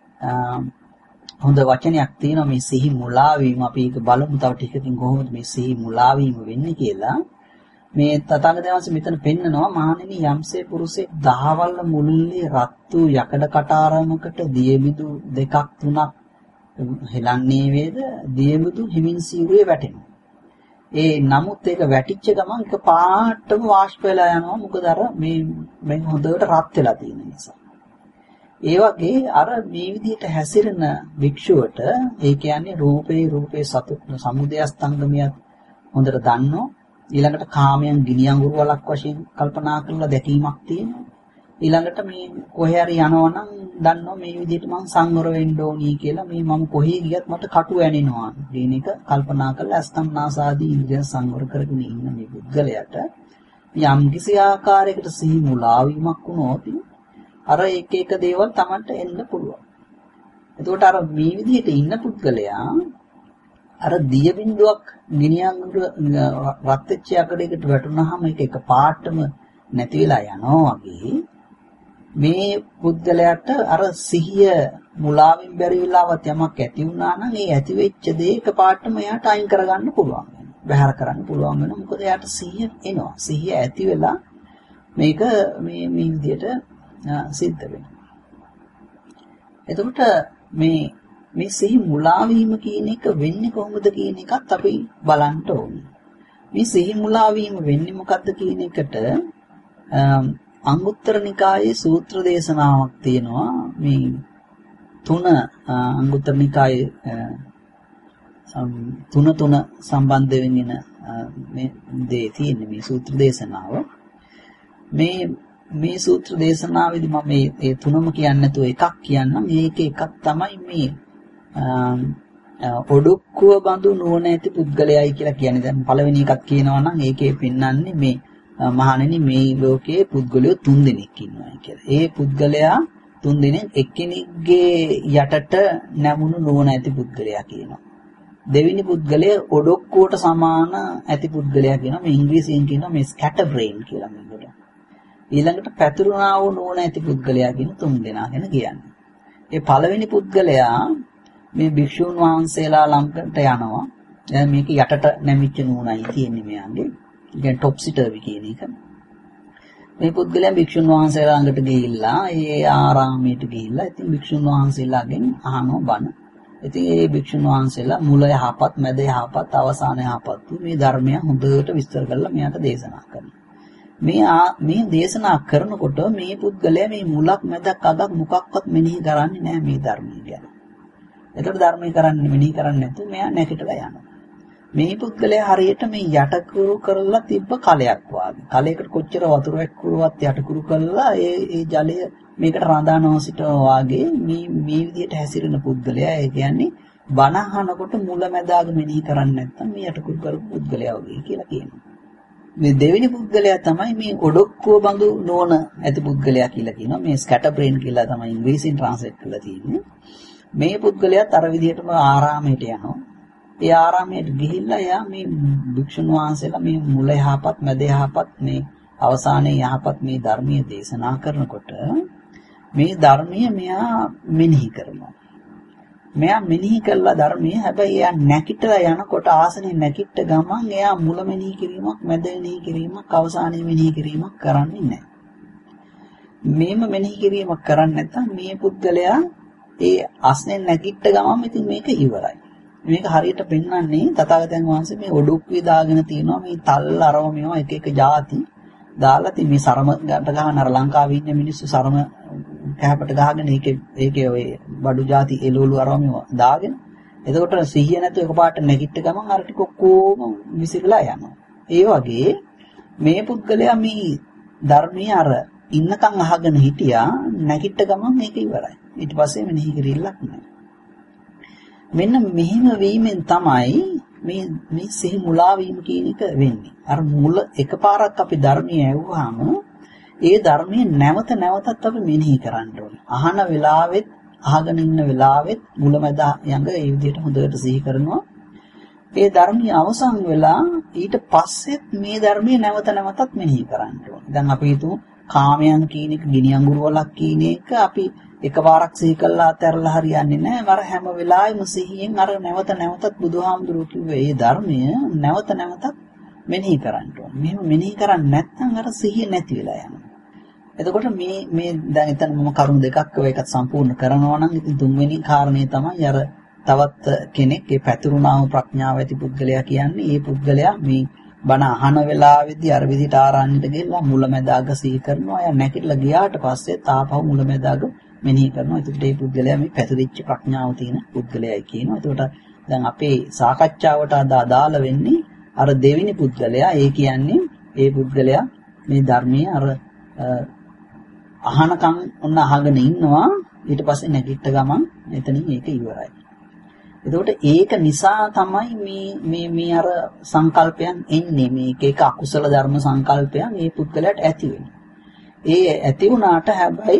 හොඳ වචනයක් තියෙනවා මේ සිහි මුලා වීම. අපි ඒක බලමු තව ටිකකින් කොහොමද මේ සිහි මුලා වීම වෙන්නේ කියලා. මේ තථාගතයන් වහන්සේ මෙතන පෙන්නනවා මහණෙනි යම්සේ පුරුෂෙක් දහවල් මුළුල්ලේ රත් වූ යකඩ කටාරමකට දියබිදු දෙකක් තුනක් හෙලන්නේ වේද දියබිදු හිමින් සීරුවේ වැටෙනවා. ඒ නමුත් ඒක වැටිච්ච ගමන් එක පාටම වාෂ්ප වෙලා යනවා. මොකද අර මේ හොඳට රත් වෙලා තියෙන නිසා. ඒ වගේ අර මේ විදිහට හැසිරෙන භික්ෂුවට ඒ කියන්නේ රූපේ සතු සමුදය ස්තංගමියත් හොඳට දන්නෝ. ඊළඟට කාමයන් ගිනි අඟුරු වලක් වශයෙන් කල්පනා කරලා දැකීමක් තියෙනවා. ඊළඟට මේ කොහේ හරි යනවා නම් දන්නවා මේ විදිහට මම සංවර වෙන්න ඕනි කියලා. මේ මම කොහේ ගියත් මට කටු ඇනෙනවා කියන එක කල්පනා කරලා අස්තම්නාසාදී ඉන්ද්‍රිය සංවර කරගෙන ඉන්න මේ පුද්ගලයාට යම් කිසි ආකාරයකට සිහි මුලා වීමක් වුණොත් අර එක දේවල් Tamanට එන්න පුළුවන්. එතකොට අර මේ විදිහට ඉන්න පුද්ගලයා අර දිය බින්දුවක් ගිනි අඟුරු රත් වෙච්ච යකඩයකට වැටුනහම ඒක එක පාටම නැති වෙලා යනවා වගේ මේ පුද්ගලයාට අර සිහිය මුලාවෙන් බැරි වෙලාවත් යමක් ඇති වුණා නම් ඒ ඇති වෙච්ච දේ එක පාටම එයාට අයින් කරගන්න පුළුවන් වෙනවා. බැහැර කරන්න පුළුවන් වෙනවා. මොකද එයාට සිහිය එනවා. සිහිය ඇති වෙලා මේක මේ විදිහට සිද්ධ වෙනවා. එතකොට මේ සිහි මුලා වීම කියන එක වෙන්නේ කොහොමද කියන එකත් අපි බලන්න ඕනේ. මේ සිහි මුලා වීම වෙන්නේ මොකද්ද කියන එකට අංගුත්තර නිකායේ සූත්‍ර දේශනාවක් තියෙනවා. මේ තුන අංගුත්තර නිකායේ තුන සම්බන්ධ වෙගෙන මේ දේ තියෙන්නේ මේ සූත්‍ර දේශනාව. මේ සූත්‍ර දේශනාවේදී මම මේ තුනම කියන්නේ නැතුව එකක් කියන්නම්. මේක එකක් තමයි මේ ඔඩොක්කුව බඳු නුවණ ඇති පුද්ගලයයි කියලා කියන්නේ. දැන් පළවෙනි එකක් කියනවා නම් ඒකේ පෙන්වන්නේ මේ මහණෙනි මේ ලෝකයේ පුද්ගලයෝ 3 දෙනෙක් ඉන්නවා කියලා. ඒ පුද්ගලයා 3 දෙනෙක් එක්කෙනෙක්ගේ යටට නැමුණු නුවණ ඇති පුද්ගලයා කියනවා. දෙවෙනි පුද්ගලයා ඔඩොක්කුවට සමාන ඇති පුද්ගලයා කියනවා. මේ ඉංග්‍රීසියෙන් කියනවා මේ ස්කැටර් බ්‍රේන් කියලා මේකට. ඊළඟට පැතුරුණා වූ නුවණ ඇති පුද්ගලයා කියන 3 දෙනා ගැන කියන්නේ. ඒ පළවෙනි පුද්ගලයා මේ භික්ෂුන් වහන්සේලා ළඟට යනවා. දැන් මේක යටට නැමිච්ච නුවණයි තියෙන්නේ මෙයාගේ. කියන්නේ টොප්සි ටර්වි කියන එක. මේ පුද්ගලයා භික්ෂුන් වහන්සේලා ළඟට ගිහිල්ලා ඒ ආරාමයට ගිහිල්ලා ඉතින් භික්ෂුන් වහන්සේලාගෙන් අහනවා බණ. ඉතින් ඒ භික්ෂුන් වහන්සේලා මුල යහපත්, මැද යහපත්, අවසාන යහපත් මේ ධර්මය හොඳට විස්තර කරලා මෙයාට දේශනා කරනවා. මේ දේශනා කරනකොට මේ පුද්ගලයා මේ මුලක් මැදක් අගක් මොකක්වත් මෙනෙහි කරන්නේ නැහැ මේ ධර්මය ගැන. ඒකට ධර්මය කරන්නේ මෙනෙහි කරන්නේ නැතුව මෙයා නැගිටලා යනවා. මේ පුද්ගලයා හරියට මේ යටකුරු කරලා තිබ්බ කලයක් වාගේ. කලයකට කොච්චර වතුර වැක්කුරුවත් යටකුරු කරලා ඒ ජලය මේකට රඳානවා සිටවා වාගේ මේ විදිහට හැසිරෙන පුද්ගලයා. ඒ කියන්නේ බණ අහනකොට මුල මැදාග මෙනෙහි කරන්නේ නැත්නම් මේ යටකුරු කරපු පුද්ගලයා වගේ කියලා කියනවා. මේ දෙවෙනි පුද්ගලයා තමයි මේ ඔඩොක්කුව බඳු නෝන ඇති පුද්ගලයා කියලා කියනවා. මේ ස්කැටර් බ්‍රේන් කියලා තමයි ඉංග්‍රීසියෙන් ට්‍රාන්ස්ලේට් කරලා තියෙන්නේ. මේ පුද්ගලයාත් අර විදිහටම ආරාමයට යනවා. ඒ ආරාමයට ගිහිල්ලා එයා මේ භික්ෂුන් වහන්සේලා මේ මුල යහපත්, මැද යහපත්, මේ අවසානයේ යහපත් මේ ධර්මයේ දේශනා කරනකොට මේ ධර්මයේ මෙයා මෙනෙහි කරනවා. මෙයා මෙනෙහි කළා ධර්මයේ. හැබැයි එයා නැකිටලා යනකොට ආසනේ නැකිට ගමන් එයා මුල මෙනෙහි කිරීමක්, මැද මෙනෙහි කිරීමක්, අවසානයේ මෙනෙහි කිරීමක් කරන්නේ නැහැ. මේම මෙනෙහි කිරීමක් කරන්නේ නැත්නම් මේ පුද්ගලයා ඒ ආසනේ නැකිට ගමන් ඉතින් මේක ඉවරයි. මේක හරියට පෙන්වන්නේ තථාගතයන් වහන්සේ මේ ඔඩොක්කුවේ දාගෙන තියෙනවා මේ තල් අරව මේවා එක එක ಜಾති දාලා තින් මේ සරම ගන්න ගහන අර ලංකාවේ ඉන්න මිනිස්සු සරම කැපට ගහගෙන ඒකේ ඔය බඩු ಜಾති එළවලු අරම දාගෙන එතකොට සිහිය නැතුව එකපාරට නැගිට ගමන් අර ටික ඔක්කොම විසිරලා යනවා. ඒ වගේ මේ පුද්ගලයා මේ ධර්මයේ අර ඉන්නකම් අහගෙන හිටියා නැගිට ගමන් මේක ඉවරයි. ඊට පස්සේ මෙනෙහි කිරිල්ලක් නැහැ. මෙන්න මෙහිම වීමෙන් තමයි මේ සිහි මුලා වීම කියන එක වෙන්නේ. අර මුල එකපාරක් අපි ධර්මයේ ඇහුවාම ඒ ධර්මයේ නැවත නැවතත් අපි මෙනෙහි කරන්න ඕනේ. අහන වෙලාවෙත් අහගෙන ඉන්න වෙලාවෙත් මුලමැද යඟ ඒ විදිහට හොඳට සිහි කරනවා. ඒ ධර්මයේ අවසන් වෙලා ඊට පස්සෙත් මේ ධර්මයේ නැවත නැවතත් මෙනෙහි කරන්න ඕනේ. දැන් අපි හිතමු කාමයන් කියන එක ගිනි අඟුරු වලක් කියන එක අපි එකපාරක් සිහි කළා අතහැරලා හරියන්නේ නැහැ. වර හැම වෙලාවෙම සිහියෙන් අර නැවත නැවතත් බුදුහාමුදුරුවෝ කිව්වේ මේ ධර්මය නැවත නැවතත් මෙනෙහි කරන්න ඕනේ. මෙහෙම මෙනෙහි කරන්නේ නැත්නම් අර සිහිය නැති වෙලා යනවා. එතකොට මේ දැන් එතන මම කරුණු දෙකක් ඒකත් සම්පූර්ණ කරනවා නම් ඉතින් තුන්වෙනි කාරණේ තමයි අර තවත් කෙනෙක් ඒ පැතුරුණාම ප්‍රඥාව ඇති පුද්ගලයා කියන්නේ ඒ පුද්ගලයා මේ බණ අහන වෙලාවේදී අර විදිහට ආරාණ්‍යට ගිහලා මුලැමැදාග සිහි කරනවා. එයා නැගිටලා ගියාට පස්සේ තාපහු මුලැමැදාග මෙනෙහි කරනවා. එතකොට මේ පුද්ගලයා මේ පැතුරිච්ච ප්‍රඥාව තියෙන පුද්ගලයයි කියනවා. එතකොට දැන් අපේ සාකච්ඡාවට අදාළ වෙන්නේ අර දෙවෙනි පුද්ගලයා. ඒ කියන්නේ ඒ පුද්ගලයා මේ ධර්මයේ අර අහනකම් ඔන්න අහගෙන ඉන්නවා. ඊට පස්සේ නැගිට ගමන් එතනින් ඒක ඉවරයි. එතකොට ඒක නිසා තමයි මේ අර සංකල්පයන් එන්නේ. මේක එක අකුසල ධර්ම සංකල්පයන් මේ පුද්ගලයාට ඇති වෙනවා. ඒ ඇති වුණාට හැබැයි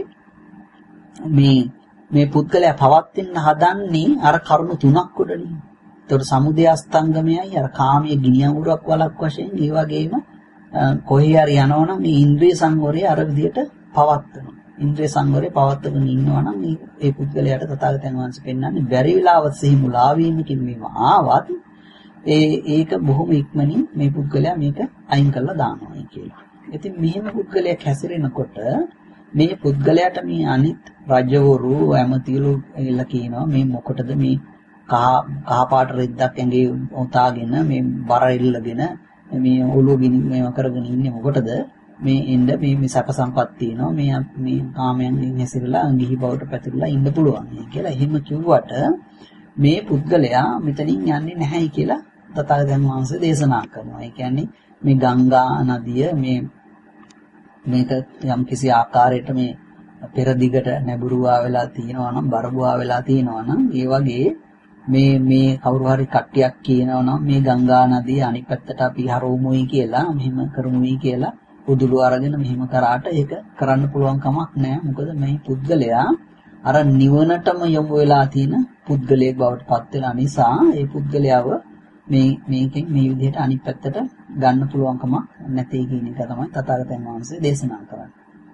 මේ පුද්ගලයා පවත්ින්න හදන්නේ අර කරුණු තුනක් උඩනේ. එතකොට සමුදය අස්තංගමයයි අර කාමයේ ගිනි අඟුරක් වලක් වශයෙන් ඒ වගේම කොහේ හරි යනවනම් මේ ඉන්ද්‍රිය සංවරය අර විදියට පවත්වනවා. ඉන්ද්‍රිය සංවරය පවත්වගෙන ඉන්නවා නම් ඒ පුද්ගලයාට තථාගතයන් වහන්සේ පෙන්වන්නේ බැරි වෙලාවත් සිහි මුලා වීමකින් මේව ආවත් ඒක බොහොම ඉක්මනින් මේ පුද්ගලයා මේක අයින් කරලා දානවා කියලා. ඉතින් මෙහෙම පුද්ගලයෙක් හැසිරෙනකොට මේ පුද්ගලයාට මේ අනිත් රජවරු ඇමතිලු එilla කියනවා මේ මොකටද මේ කහ පාට රෙද්දක් ඇඟේ උතාගෙන මේ බර ඉල්ලගෙන මේ ඔළුව ගිනි මේව කරගෙන ඉන්නේ මොකටද? මේ එන්න මේ සැප සම්පත් තියෙනවා මේ කාමයන්ගෙන් හැසිරලා ගිහි බවට පැතිරලා ඉන්න පුළුවන් කියලා එහෙම කිව්වට මේ පුද්ගලයා මෙතනින් යන්නේ නැහැයි කියලා තථාගතයන් වහන්සේ දේශනා කරනවා. ඒ කියන්නේ මේ ගංගා නදිය මේක යම් කිසි ආකාරයකට මේ පෙර දිගට නැඹුරුවා වෙලා තියෙනවා නම් බරබුවා වෙලා තියෙනවා නම් ඒ වගේ මේ කවුරු හරි කට්ටියක් කියනවා නම් මේ ගංගා නදිය අනිත් පැත්තට අපි හරවමුයි කියලා මෙහෙම කරමුයි කියලා උදුළු අරගෙන මෙහෙම කරාට ඒක කරන්න පුළුවන් කමක් නැහැ. මොකද මේ පුද්ගලයා අර නිවනටම යොමු වෙලා තියෙන පුද්ගලයෙක් බවට පත් වෙන නිසා ඒ පුද්ගලයාව මේකෙන් මේ විදිහට අනිත් පැත්තට ගන්න පුළුවන් කමක් නැtei කියන එක තමයි තථාගතයන් වහන්සේ දේශනා කරන්නේ.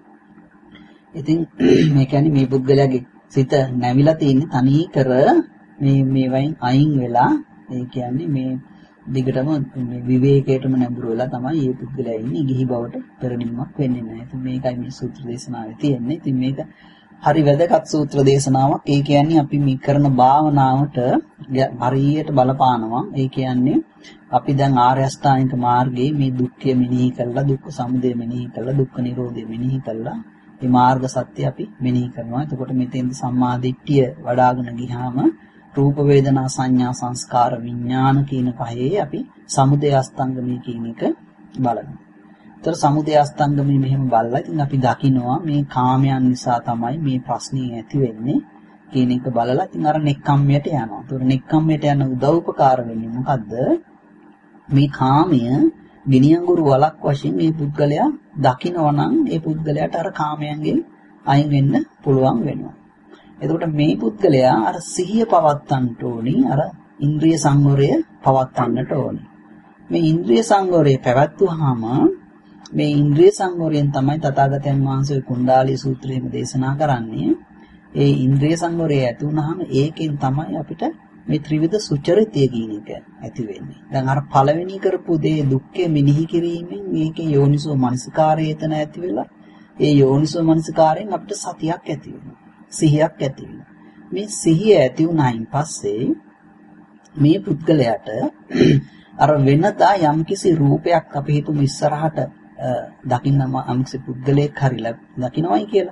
ඉතින් මේ කියන්නේ මේ පුද්ගලයාගේ සිත නැවිලා තියෙන තනී කර මේවයින් අයින් වෙලා ඒ කියන්නේ මේ දිගටම මේ විවේකයටම නැඹුරු වෙලා තමයි මේ පුද්ගලයා ඉන්නේ. ගිහි බවට පෙරණීමක් වෙන්නේ නැහැ. ඉතින් මේකයි මේ සූත්‍ර දේශනාවේ තියෙන්නේ. ඉතින් මේක හරි වැදගත් සූත්‍ර දේශනාවක්. ඒ කියන්නේ අපි මේ කරන භාවනාවට හරියට බලපානවා. ඒ කියන්නේ අපි දැන් ආර්ය අෂ්ටාංගික මාර්ගයේ මේ දුක්ඛය මෙනෙහි කළා, දුක්ඛ සමුදය මෙනෙහි කළා, දුක්ඛ නිරෝධය මෙනෙහි කළා. මේ මාර්ග සත්‍ය අපි මෙනෙහි කරනවා. එතකොට මෙතෙන්ද සම්මා දිට්ඨිය වඩ아가න ගියාම රූප වේදනා සංඥා සංස්කාර විඥාන කියන පහේ අපි සමුදය අස්තංගමී කියන එක බලනවා. ඒතර සමුදය අස්තංගමී මෙහෙම බලලා ඉතින් අපි දකිනවා මේ කාමයන් නිසා තමයි මේ ප්‍රශ්නේ ඇති වෙන්නේ කියන එක බලලා ඉතින් අර නෙක්ඛම්මයට යනවා. ඒතර නෙක්ඛම්මයට යන උදව්පකාර වෙන්නේ මොකද්ද? මේ කාමය ගිනි අඟුරු වලක් වශයෙන් මේ පුද්ගලයා දකිනවා නම් ඒ පුද්ගලයාට අර කාමයන්ගෙන් අයින් වෙන්න පුළුවන් වෙනවා. එතකොට මේ පුද්ගලයා අර සිහිය පවත්තන්නට ඕනි, අර ඉන්ද්‍රිය සංවරය පවත්තන්නට ඕනි. මේ ඉන්ද්‍රිය සංවරය පැවැත්වුවාම මේ ඉන්ද්‍රිය සංවරයෙන් තමයි තථාගතයන් වහන්සේ කුණ්ඩාලී සූත්‍රයේම දේශනා කරන්නේ. ඒ ඉන්ද්‍රිය සංවරය ඇති වුනහම ඒකෙන් තමයි අපිට මේ ත්‍රිවිධ සුචරිතය කියන එක ඇති වෙන්නේ. දැන් අර පළවෙනි කරපු දේ දුක්ඛය මෙනෙහි කිරීමෙන් මේකේ යෝනිසෝ මනසිකාරය එතන ඇති වෙලා ඒ යෝනිසෝ මනසිකාරයෙන් අපිට සතියක් ඇති වෙනවා. සිහියක් ඇති වෙනවා. මේ සිහිය ඇති වුණායින් පස්සේ මේ පුද්ගලයාට අර වෙනදා යම්කිසි රූපයක් අපි හිතමු ඉස්සරහට දකින්නම යම්කිසි පුද්ගලයෙක් හරිලා දකින්නවයි කියලා.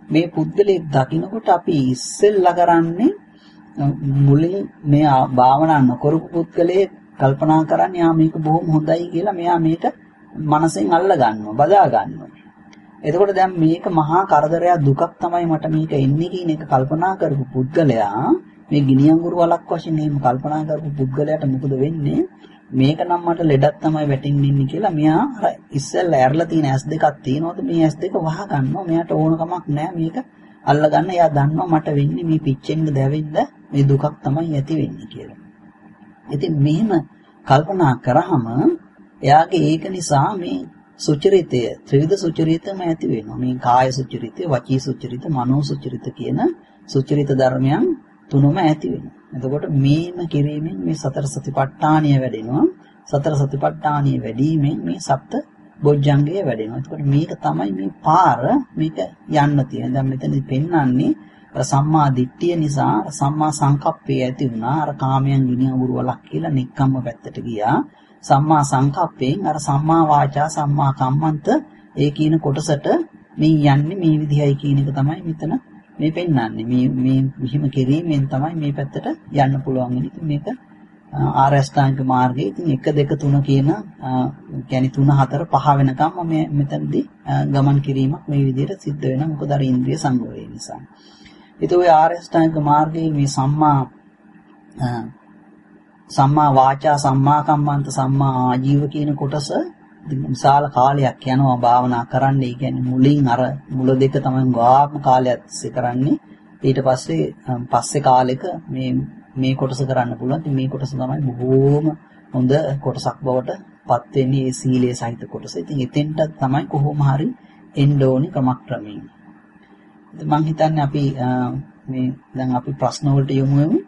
මේ පුද්ගලයෙක් දකින්නකොට අපි ඉස්සෙල්ලා කරන්නේ මුලින් මේ භාවනා නොකරපු පුද්ගලයෙක් කල්පනා කරන්නේ ආ මේක බොහොම හොඳයි කියලා මෙයා මේක මනසෙන් අල්ල ගන්නවා, බදා ගන්නවා. එතකොට දැන් මේක මහා කරදරයක් දුකක් තමයි මට මේක එන්නේ කියන එක කල්පනා කරපු පුද්ගලයා මේ ගිනි අඟුරු වලක් වශයෙන් එහෙම කල්පනා කරපු පුද්ගලයාට මොකද වෙන්නේ? මේක නම් මට ලෙඩක් තමයි වැටෙන්නේ කියලා මෙයා අර ඉස්සෙල්ලා ඇරලා තියෙන S2ක් තියෙනවද මේ S2 වහ ගන්නවා. මෙයාට ඕන කමක් නැහැ මේක අල්ල ගන්න. එයා දන්නවා මට වෙන්නේ මේ පිච්චෙන්න දැවෙන්න මේ දුකක් තමයි ඇති වෙන්නේ කියලා. ඉතින් මෙහෙම කල්පනා කරාම එයාගේ ඒක නිසා මේ සුචරිතය ත්‍රිවිධ සුචරිතම ඇති වෙනවා. මේ කාය සුචරිතය, වචී සුචරිත, මනෝ සුචරිත කියන සුචරිත ධර්මයන් තුනම ඇති වෙනවා. එතකොට මේම කිරීමෙන් මේ සතර සතිපට්ඨානිය වැඩෙනවා. සතර සතිපට්ඨානිය වැඩිමෙන් මේ සප්ත බොජ්ජංගය වැඩෙනවා. එතකොට මේක තමයි මේ පාර මේක යන්න තියෙන. දැන් මෙතනදි පෙන්වන්නේ සම්මා දිට්ඨිය නිසා සම්මා සංකප්පේ ඇති වුණා. අර කාමයන් ගිනි අඟුරු වලක් කියලා නික්කම්ම පැත්තට ගියා. සම්මා සංකප්පයෙන් අර සම්මා වාචා සම්මා කම්මන්ත ඒ කියන කොටසට මේ යන්නේ මේ විදිහයි කියන එක තමයි මෙතන මේ පෙන්වන්නේ. මේ විහිම කිරීමෙන් තමයි මේ පැත්තට යන්න පුළුවන් වෙන්නේ. ඉතින් මේක ආර්ය අෂ්ටාංගික මාර්ගයේ ඉතින් 1 2 3 කියන කියන්නේ 3 4 5 වෙනකම් මේ මෙතනදී ගමන් කිරීමක් මේ විදිහට සිද්ධ වෙනවා. මොකද අර ඉන්ද්‍රිය සංවරය නිසා. ඒතකොට ඔය ආර්ය අෂ්ටාංගික මාර්ගයේ මේ සම්මා වාචා සම්මා කම්මන්ත සම්මා ආජීව කියන කොටස විශාල කාලයක් යනවා භාවනා කරන්න. ඒ කියන්නේ මුලින් අර මුල දෙක තමයි ගාම කාලයක් ඉස්සේ කරන්නේ. ඊට පස්සේ කාලෙක මේ කොටස කරන්න පුළුවන්. ඉතින් මේ කොටස තමයි බොහෝම හොඳ කොටසක් බවට පත් වෙන්නේ මේ සීලයේ සහිත කොටස. ඉතින් එතෙන්ට තමයි කොහොම හරි එන්න ඕනි ක්‍රමක්‍රමයෙන්. ඉතින් මම හිතන්නේ අපි මේ දැන් අපි ප්‍රශ්න වලට යමු වෙමු.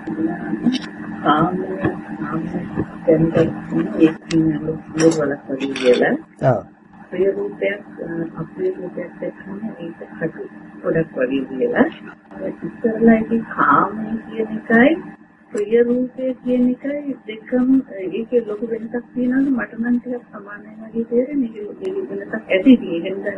ප්‍රිය රූපයක් අප්‍රිය රූපයක් දැක්කම ඒක හටු ගොඩක් වගේ කියලා. ඉස්සරලා ඉතින් කාමය කියන එකයි ප්‍රිය රූපය කියන එකයි දෙකම ඒකේ ලොකු වෙනසක් තියෙනවද? මට නම් ටිකක් සමානයි වගේ තේරෙන්නේ. ඒක වෙනසක් ඇති. ඒක දැන්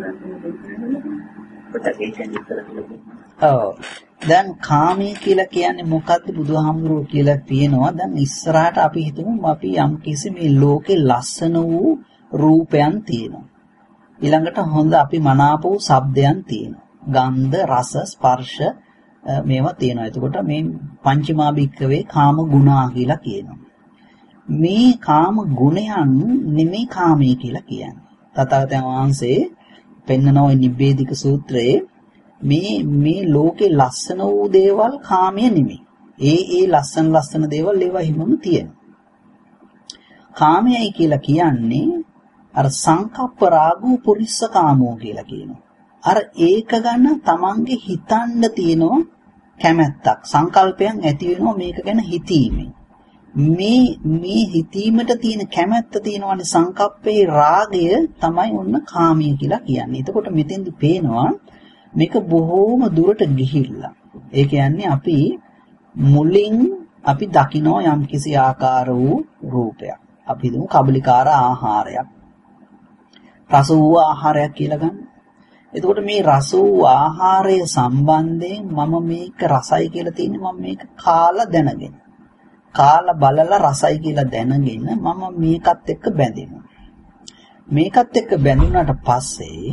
දැන් කාමී කියලා කියන්නේ මොකක්ද බුදුහාමුදුරුවෝ කියලා තියෙනවා. දැන් ඉස්සරහට අපි හිතමු අපි යම් කිසි මේ ලෝකේ ලස්සන වූ රූපයන් තියෙනවා. ඊළඟට හොඳ අපි මනාප වූ ශබ්දයන් තියෙනවා. ගන්ධ, රස, ස්පර්ශ මේවා තියෙනවා. එතකොට මේ පංචමා භික්ඛවේ කාම ගුණා කියලා කියනවා. මේ කාම ගුණයන් නෙමෙයි කාමී කියලා කියන්නේ. තථාගතයන් වහන්සේ පෙන්නන ওই නිබ්බේධික සූත්‍රයේ මේ ලෝකේ ලස්සන වූ දේවල් කාමයේ නෙමෙයි. ඒ ලස්සන දේවල් ඒවා හිමම තියෙනවා. කාමයයි කියලා කියන්නේ අර සංකප්ප රාගෝ පුරිස්ස කාමෝ කියලා කියනවා. අර ඒක ගැන තමන්ගේ හිතන්න තියෙන කැමැත්තක්, සංකල්පයන් ඇති වෙනවා මේක ගැන හිතීමෙන්. මේ හිතීමට තියෙන කැමැත්ත තියෙනවානේ සංකප්පේ රාගය තමයි ඔන්න කාමයේ කියලා කියන්නේ. එතකොට මෙතෙන්දි පේනවා මේක බොහෝම දුරට ගිහිල්ලා. ඒ කියන්නේ අපි මුලින් අපි දකිනවා යම්කිසි ආකාර වූ රූපයක්. අපි හිතමු කබලිකාර ආහාරයක්. රස වූ ආහාරයක් කියලා ගන්න. එතකොට මේ රස වූ ආහාරය සම්බන්ධයෙන් මම මේක රසයි කියලා තියන්නේ මම මේක කාලා දැනගෙන. කාලා බලලා රසයි කියලා දැනගෙන මම මේකත් එක්ක බැඳෙනවා. මේකත් එක්ක බැඳුනට පස්සේ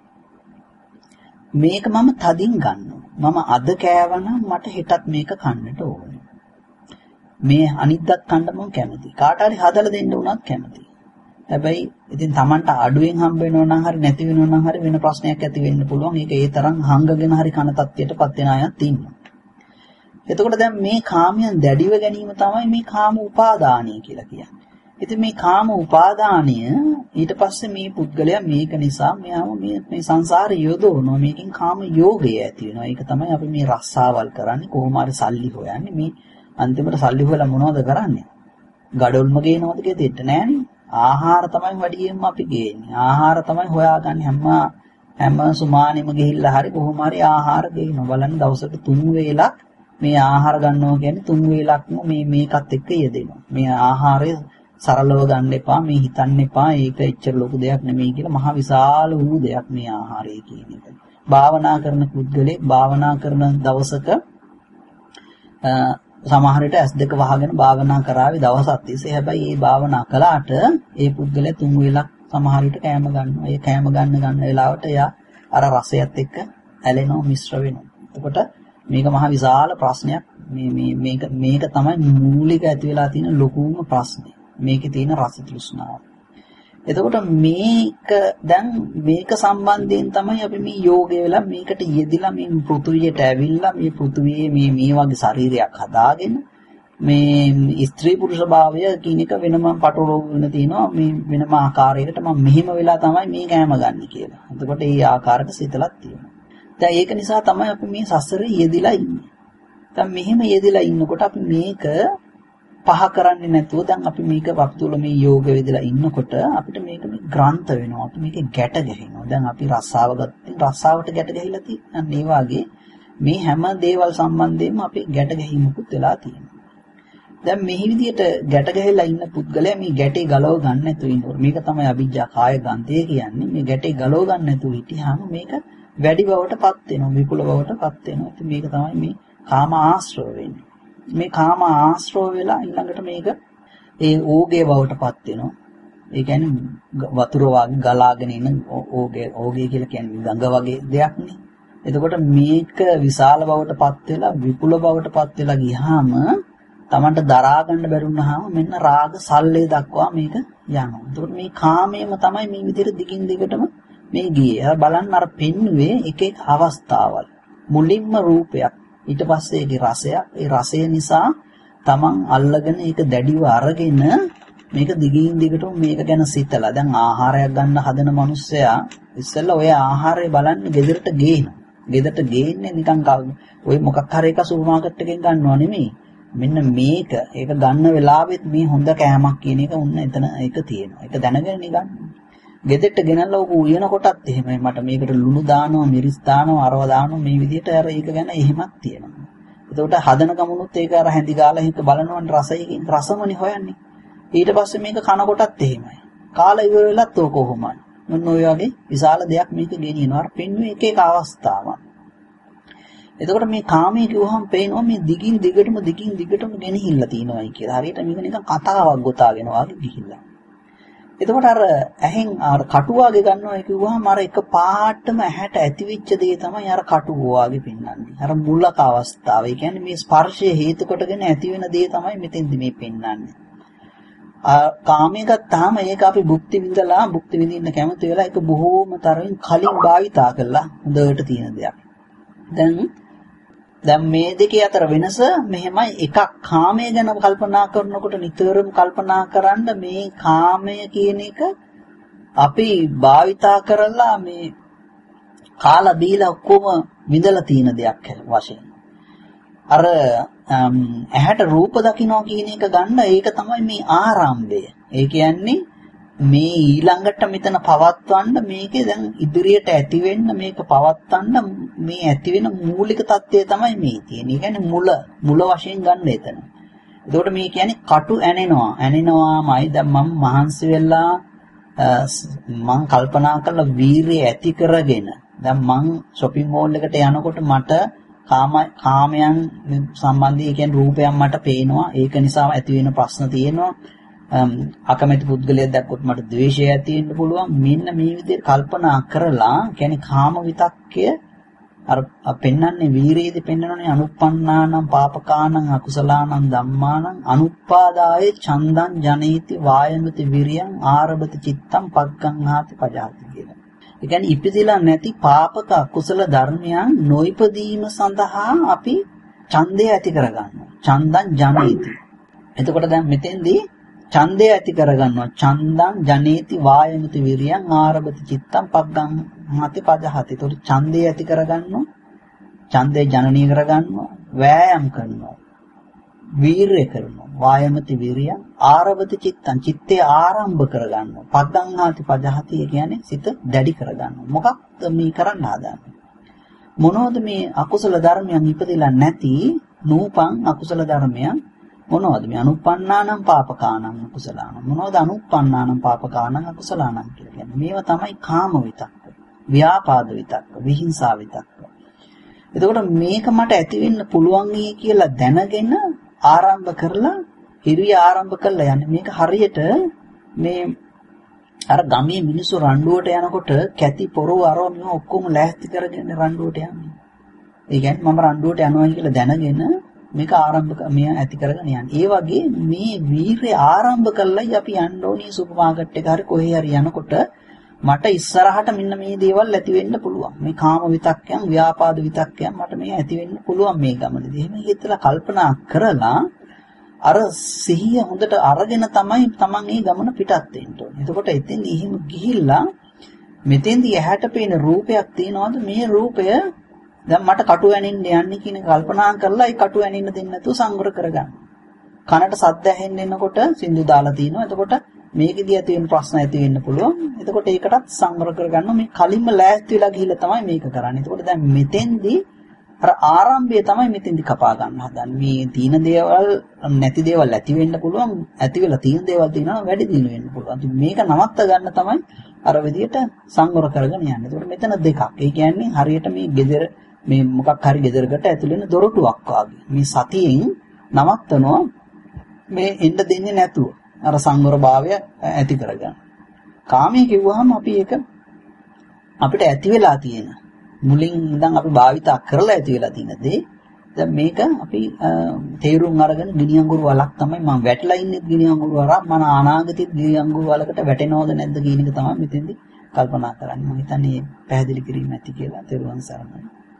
මේක මම තදින් ගන්නවා. මම අද කෑවනම් මට හෙටත් මේක කන්නට ඕනේ. මේ අනිද්දාත් කන්න මම කැමතියි. කාට හරි හදලා දෙන්න උනත් කැමතියි. හැබැයි ඉතින් Tamanට අඩුවෙන් හම්බ වෙනවා නම් හරි නැති වෙනවා නම් හරි වෙන ප්‍රශ්නයක් ඇති වෙන්න පුළුවන්. ඒක ඒ තරම් හංගගෙන හරි කන තත්ත්වයටපත් වෙන අයත් ඉන්නවා. එතකොට දැන් මේ කාමයන් දැඩිව ගැනීම තමයි මේ කාම උපාදානය කියලා කියන්නේ. ඉතින් මේ කාම උපාදානය ඊට පස්සේ මේ පුද්ගලයා මේක නිසා මෙයාම මේ සංසාරය යොදවනවා. මේකෙන් කාම යෝගය ඇති වෙනවා. ඒක තමයි අපි මේ රස්සාවල් කරන්නේ. කොහොම හරි සල්ලි හොයන්නේ. මේ අන්තිමට සල්ලි හොයලා මොනවද කරන්නේ? ගඩොල්ම ගේනවද කියලා දෙන්න නෑනේ. ආහාර තමයි වැඩියෙන්ම අපි ගේන්නේ. ආහාර තමයි හොයාගන්නේ. හැම සුමානෙම ගිහිල්ලා හරි කොහොම හරි ආහාර ගේනවා. බලන්න දවසට 3 වේලක් මේ ආහාර ගන්නවා කියන්නේ 3 වේලක්ම මේකත් එක්ක යෙදෙනවා. මේ ආහාරය සරලව ගන්න එපා, මේ හිතන්න එපා, ඒක එච්චර ලොකු දෙයක් නෙමෙයි කියලා මහ විශාල වූ දෙයක් මේ ආහාරය කියන එක. භාවනා කරන පුද්ගලෙක් භාවනා කරන දවසක සමහර විට S2 වහගෙන භාවනා කරાવી දවසක් තිස්සේ. හැබැයි මේ භාවනා කළාට ඒ පුද්ගලයා 3 වේලක් සමහර විට කෑම ගන්නවා. ඒ කෑම ගන්න වෙලාවට එයා අර රසයත් එක්ක ඇලෙනවා, මිශ්‍ර වෙනවා. එතකොට මේක මහ විශාල ප්‍රශ්නයක්. මේක තමයි මූලික ඇති වෙලා තියෙන ලොකුම ප්‍රශ්නේ. මේකේ තියෙන රස තෘෂ්ණාව. එතකොට මේක සම්බන්ධයෙන් තමයි අපි මේ යෝගය වෙලා මේකට යෙදිලා මේ පෘථුවියට ඇවිල්ලා මේ පෘථුවියේ මේ වගේ ශරීරයක් හදාගෙන මේ ස්ත්‍රී පුරුෂ භාවය කියන එක වෙනම පටලවගෙන තියෙනවා. මේ වෙනම ආකාරයකට මම මෙහෙම වෙලා තමයි මේ කෑම ගන්න කියලා. එතකොට මේ ආකාරයට සිතලක් තියෙනවා. දැන් ඒක නිසා තමයි අපි මේ සසරේ යෙදිලා ඉන්නේ. දැන් මෙහෙම යෙදිලා ඉන්නකොට අපි මේක පහ කරන්නේ නැතුව දැන් අපි මේක වප්තුල මේ යෝග වේදලා ඉන්නකොට අපිට මේක මේ ග්‍රන්ථ වෙනවා. අපි මේකේ ගැට ගැහෙනවා. දැන් අපි රස්සාව ගත්තේ රස්සාවට ගැට ගැහිලා තියෙනවා. ඒ වගේ මේ හැම දේවල් සම්බන්ධයෙන්ම අපි ගැට ගැහිමුකුත් වෙලා තියෙනවා. දැන් මේ විදිහට ගැට ගැහිලා ඉන්න පුද්ගලයා මේ ගැටේ ගලව ගන්න නැතුව ඉන්නවා. මේක තමයි අවිජ්ජා කාය ගන්තය කියන්නේ. මේ ගැටේ ගලව ගන්න නැතුව හිටියාම මේක වැඩි බවටපත් වෙනවා. විපුල බවටපත් වෙනවා. ඉතින් මේක තමයි මේ කාම ආශ්‍රව වෙන්නේ. මේ කාම ආශ්‍රව වෙලා ඊළඟට මේක ඒ ඕගේ බවටපත් වෙනවා. ඒ කියන්නේ වතුර වගේ ගලාගෙන ඉන්න ඕගේ කියලා කියන්නේ ගඟ වගේ දෙයක් නේ. එතකොට මේක විශාල බවටපත් වෙලා විපුල බවටපත් වෙලා ගියාම Tamanට දරා ගන්න බැරුණාම මෙන්න රාග සල්ලේ දක්වා මේක යනවා. එතකොට මේ කාමයේම තමයි මේ විදිහට දිගින් දිගටම මේ ගියේ. බලන්න අර පෙන්නුවේ එක එක අවස්ථාවල්. මුලින්ම රූපයක්, ඊට පස්සේ ඒකේ රසයක්, ඒ රසය නිසා Taman අල්ලගෙන ඒක දැඩිව අරගෙන මේක දිගින් දිගටම මේක ගැන සිතලා දැන් ආහාරයක් ගන්න හදන මිනිස්සයා ඉස්සෙල්ලා ඔය ආහාරය බලන්නේ ගෙදරට ගේනවා. ගෙදරට ගේන්නේ නිකන් ඔය මොකක් හරි එක සුපර් මාකට් එකෙන් ගන්නව නෙමෙයි. මෙන්න මේක ඒක ගන්න වෙලාවෙත් මේ හොඳ කෑමක් කියන එක උන්න එතන ඒක තියෙනවා. ඒක දැනගෙන නිකන් ගෙදරට ගෙනල්ලා ඔක උයන කොටත් එහෙමයි. මට මේකට ලුණු දානවා, මිරිස් දානවා, අරව දානවා මේ විදිහට අර ඒක ගැන එහෙමක් තියෙනවා. එතකොට හදන ගමනුත් ඒක අර හැඳි ගාලා හිත බලනවනේ රසයකින් රසමනේ හොයන්නේ. ඊට පස්සේ මේක කන කොටත් එහෙමයි. කාලා ඉවර වෙලත් ඕක කොහොමයි. මොන ඔය වගේ විශාල දෙයක් මේක ගෙනියනවා. අර පෙන්වුවේ එක එක අවස්ථාවක්. එතකොට මේ කාමයේ කිව්වහම පේනවා මේ දිගින් දිගටම ගෙනහිල්ලා තියෙනවායි කියලා. හරියට මේක නිකන් කතාවක් ගොතාගෙන වගේ ගිහිල්ලා. එතකොට අර ඇහෙන් අර කටුවාගේ ගන්නවා කිව්වහම අර එක පාටම ඇහැට ඇතිවිච්ච දේ තමයි අර කටුවාගේ පෙන්වන්නේ. අර මුලක අවස්ථාව. ඒ කියන්නේ මේ ස්පර්ශය හේතු කොටගෙන ඇති වෙන දේ තමයි මෙතෙන්දි මේ පෙන්වන්නේ. කාමයේ ගත්තාම ඒක අපි භුක්ති විඳින්න කැමති වෙලා ඒක බොහෝම තරමින් කලින් භාවිතා කළා හොඳට තියෙන දෙයක්. දැන් මේ දෙකේ අතර වෙනස මෙහෙමයි. එකක් කාමය ගැන කල්පනා කරනකොට නිතරම කල්පනා කරන්න මේ කාමය කියන එක අපි භාවිතා කරලා මේ කාලා බීලා ඔක්කොම විඳලා තියෙන දෙයක් වශයෙන්. අර ඇහැට රූප දකින්න කියන එක ගන්න ඒක තමයි මේ ආරම්භය. ඒ කියන්නේ මේ ඊළඟට මෙතන පවත්වන්න මේකේ දැන් ඉදිරියට ඇති වෙන්න මේක පවත්වන්න මේ ඇති වෙන මූලික தත්ත්වය තමයි මේ තියෙන්නේ. ඒ කියන්නේ මුල වශයෙන් ගන්න එතන. එතකොට මේ කියන්නේ කටු ඇනෙනවාමයි. දැන් මම මහන්සි වෙලා මං කල්පනා කරලා වීරිය ඇති කරගෙන දැන් මං shopping mall එකට යනකොට මට කාමයන් සම්බන්ධී ඒ කියන්නේ රූපයන් මට පේනවා. ඒක නිසා ඇති වෙන ප්‍රශ්න තියෙනවා. අකමැති පුද්ගලයෙක් දැක්කොත් මට ද්වේෂය ඇති වෙන්න පුළුවන්. මෙන්න මේ විදිහට කල්පනා කරලා කියන්නේ කාම විතක්කය අර පෙන්වන්නේ වීරයේදී පෙන්වනනේ අනුප්පන්නානම් පාපකානම් අකුසලානම් ධම්මානම් අනුප්පාදායේ චන්දං ජනේති වායමති විරියං ආරභති චිත්තං පග්ගංහාති පජාති කියලා. ඒ කියන්නේ ඉපදිලා නැති පාපක අකුසල ධර්මයන් නොයිපදීම සඳහා අපි ඡන්දය ඇති කරගන්නවා. චන්දං ජනේති. එතකොට දැන් මෙතෙන්දී ඡන්දය ඇති කරගන්නවා. ඡන්දං ජනේති වායමති විරියං ආරභති චිත්තං පග්ගංහාති පජහති. ඒතකොට ඡන්දය ඇති කරගන්නවා. ඡන්දේ ජනනීය කරගන්නවා. වෑයම් කරනවා. වීරය කරනවා. වායමති විරියං ආරභති චිත්තං චිත්තේ ආරම්භ කරගන්නවා. පග්ගංහාති පජහති කියන්නේ සිත දැඩි කරගන්නවා. මොකක්ද මේ කරන්න හදන්නේ? මොනවද මේ අකුසල ධර්මයන් ඉපදෙලා නැති නූපං අකුසල ධර්මයන් මොනවද මේ අනුප්පන්නානම් පාපකානම් අකුසලානම් මොනවද අනුප්පන්නානම් පාපකානම් අකුසලානම් කියලා කියන්නේ මේවා තමයි කාම විතක්ක. ව්‍යාපාද විතක්ක, විහිංසා විතක්ක. එතකොට මේක මට ඇති වෙන්න පුළුවන් කියලා දැනගෙන ආරම්භ කරලා හිරිය ආරම්භ කළා යන්නේ. මේක හරියට මේ අර ගමේ මිනිස්සු රණ්ඩුවට යනකොට කැති පොරව අරව මේ ඔක්කොම ලෑස්ති කරගෙන රණ්ඩුවට යන්නේ. ඒ කියන්නේ මම රණ්ඩුවට යනවා කියලා දැනගෙන මේක ආරම්භ මේ ඇති කරගෙන යන්නේ. ඒ වගේ මේ වීරය ආරම්භ කළයි අපි යන්න ඕනේ සුපර් මාකට් එක හරි කොහේ හරි යනකොට මට ඉස්සරහට මෙන්න මේ දේවල් ඇති වෙන්න පුළුවන්. මේ කාම විතක්කයන්, ව්‍යාපාද විතක්කයන් මට මේ ඇති වෙන්න පුළුවන් මේ ගමනේදී. එහෙම හිතලා කල්පනා කරලා අර සිහිය හොඳට අරගෙන තමයි Taman මේ ගමන පිටත් වෙන්න ඕනේ. එතකොට එතෙන් එහෙම ගිහිල්ලා මෙතෙන්දී ඇහැට පේන රූපයක් තියනවාද මේ රූපය දැන් මට කටු ඇනින්න යන්නේ කියන කල්පනා කරලා ඒ කටු ඇනින්න දෙන්නේ නැතුව සංවර කරගන්න. කනට සද්ද ඇහෙන්න එනකොට සින්දු දාලා තිනවා. එතකොට මේකෙදී ඇති වෙන ප්‍රශ්න ඇති වෙන්න පුළුවන්. එතකොට ඒකටත් සංවර කරගන්න මේ කලින්ම ලෑස්ති වෙලා ගිහිල්ලා තමයි මේක කරන්නේ. එතකොට දැන් මෙතෙන්දී අර ආරම්භය තමයි මෙතෙන්දී කපා ගන්න හදන්නේ. මේ තීන දේවල් නැති දේවල් ඇති වෙන්න පුළුවන්. ඇති වෙලා තීන දේවල් තියෙනවා වැඩි දින වෙන්න පුළුවන්. ඉතින් මේක නවත්ත ගන්න තමයි අර විදියට සංවර කරගෙන යන්නේ. එතකොට මෙතන දෙකක්. ඒ කියන්නේ හරියට මේ gedara මේ මොකක් හරි ගෙදරකට ඇතුළේ වෙන දොරටුවක් වගේ. මේ සතියෙන් නවත්තනවා මේ එන්න දෙන්නේ නැතුව. අර සංවර භාවය ඇති කරගන්න. කාමයේ කිව්වහම අපි ඒක අපිට ඇති වෙලා තියෙන මුලින් ඉඳන් අපි භාවිතා කරලා ඇති වෙලා තියෙන දේ. දැන් මේක අපි තේරුම් අරගෙන ගිනි අඟුරු වලක් තමයි මම වැටලා ඉන්නේ ගිනි අඟුරු වලක් මම අනාගතෙත් ගිනි අඟුරු වලකට වැටෙනවද නැද්ද කියන එක තමයි මෙතෙන්දී කල්පනා කරන්නේ. මම හිතන්නේ පැහැදිලි කිරීම ඇති කියලා. තේරුවන් සරණයි.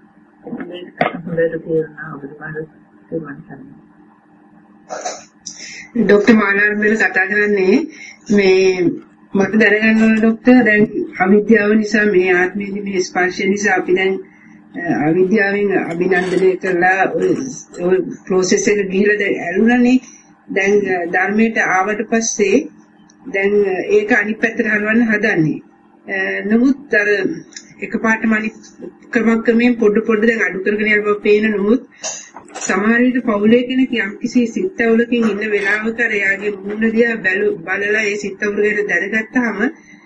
ડોક્ટર මාලාර්මල කතා කරන්නේ මේ මට දැනගන්න ඕන ડોක්ටර් දැන් අවිද්‍යාව නිසා මේ ආත්මයේදී මේ ස්පර්ශය නිසා අපි දැන් අවිද්‍යාවෙන් අභිනන්දනය කරලා ඔය process එක ගිහිලා දැන් ඇලුනනේ දැන් ධර්මයට ආවට පස්සේ දැන් ඒක අනිත් පැත්තට හරවන්න හදන්නේ. නමුත් අර එකපාරටම අනිත් ක්‍රමයෙන් පොඩ දැන් අඩු කරගෙන යන බව පේන නමුත් සමහර විට පවුලේ කෙනෙක් යම්කිසි සිත්වලකින් ඉන්න වෙලාවක අර යාගේ මුහුණ දිහා බලලා ඒ සිත්වල ගැන දැනගත්තාම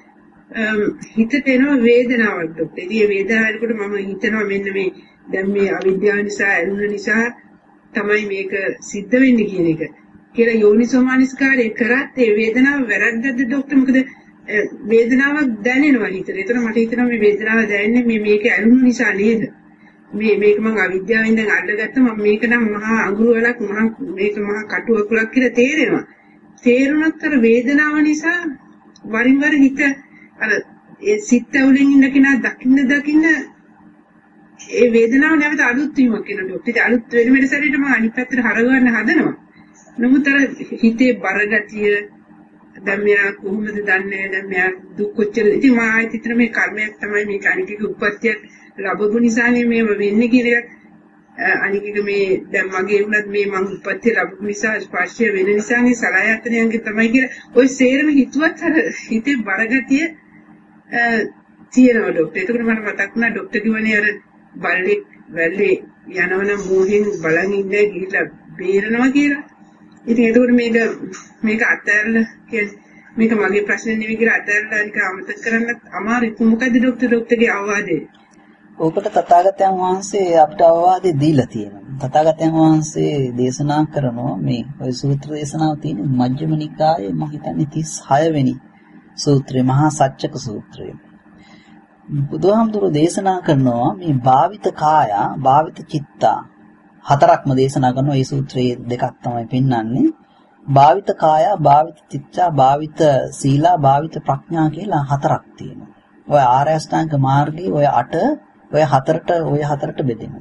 හිතට එනවා වේදනාවක් ડોක්ටර්. ඒ වේදනාවකට මම හිතනවා මෙන්න මේ දැන් මේ අවිද්‍යාව නිසා ඇලුන නිසා තමයි මේක සිද්ධ වෙන්නේ කියන එක. කියලා යෝනිසෝමානස්කාරය කරත් ඒ වේදනාව වැරද්දක්ද ડોක්ටර්? මොකද වේදනාවක් දැනෙනවා හිතේ. ඒතර මට හිතෙනවා මේ වේදනාව දැනෙන්නේ මේක ඇලුණු නිසා නේද? මේක මම අවිද්‍යාවෙන් දැන් අල්ලගත්තා මම මේක නම් මහා අඟුරු වලක් මේක මහා කටු අකුලක් කියලා තේරෙනවා. තේරුණත් අර වේදනාව නිසා වරින් වර හිත අර ඒ සිත් ඇවුලෙන් ඉන්න කෙනා දකින්න ඒ වේදනාව නැවත අලුත් වීමක් වෙන ડોක්ටර්. ඉතින් අලුත් වෙන සැරේට මම අනිත් පැත්තට හරවන්න හදනවා. නමුත් අර හිතේ බරගතිය දැන් මෙයා කොහොමද දන්නේ දැන් මෙයා දුක් කොච්චර ඉතින් මම ආයෙත් හිතන මේ කර්මයක් තමයි මේක අනිකක උප්පත්තියක් ලැබපු නිසානේ මේව වෙන්නේ කියන එක අනිකක මේ දැන් මගේ වුණත් මේ මං උප්පත්තිය ලැබපු නිසා ස්පර්ශය වෙන නිසානේ සලආයතනයන්ගේ තමයි කියලා ඔය සේරම හිතුවත් අර හිතේ බරගතිය තියෙනවා ડોක්ටර්. ඒකට මට මතක් වුණා ડોක්ටර් කිව්වනේ අර බල්ලෙක් වැල්ලේ යනවනම් මෝහෙන් බලන් ඉන්නේ ගිහිල්ලා බේරනවා කියලා. ඉතින් ඒකට මේක අත්හැරලා කියන්නේ මේක මගේ ප්‍රශ්නේ නෙවෙයි කියලා අත්හැරලා නිකන් අමතක කරන්නත් අමාරුයි. මොකද ડોක්ටර්ගේ අවවාදය? ඕකට තථාගතයන් වහන්සේ අපට අවවාදේ දීලා තියෙනවා. තථාගතයන් වහන්සේ දේශනා කරනවා මේ ඔය සූත්‍ර දේශනාව තියෙන මජ්ක්‍ධිම නිකායේ මම හිතන්නේ 36 වෙනි සූත්‍රය මහා සච්චක සූත්‍රය. බුදුහාමුදුරුවෝ දේශනා කරනවා මේ භාවිත කාය, භාවිත චිත්තා හතරක්ම දේශනා කරනවා. මේ සූත්‍රයේ දෙකක් තමයි පෙන්වන්නේ. භාවිත කාය, භාවිත චිත්තා, භාවිත සීලා, භාවිත ප්‍රඥා කියලා හතරක් තියෙනවා. ඔය ආර්ය අෂ්ටාංග මාර්ගයේ ඔය හතරට බෙදෙනවා.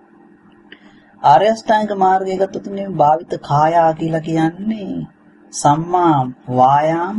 ආර්ය අෂ්ටාංග මාර්ගය ගත්තොත් මේ භාවිත කාය කියලා කියන්නේ සම්මා වායාම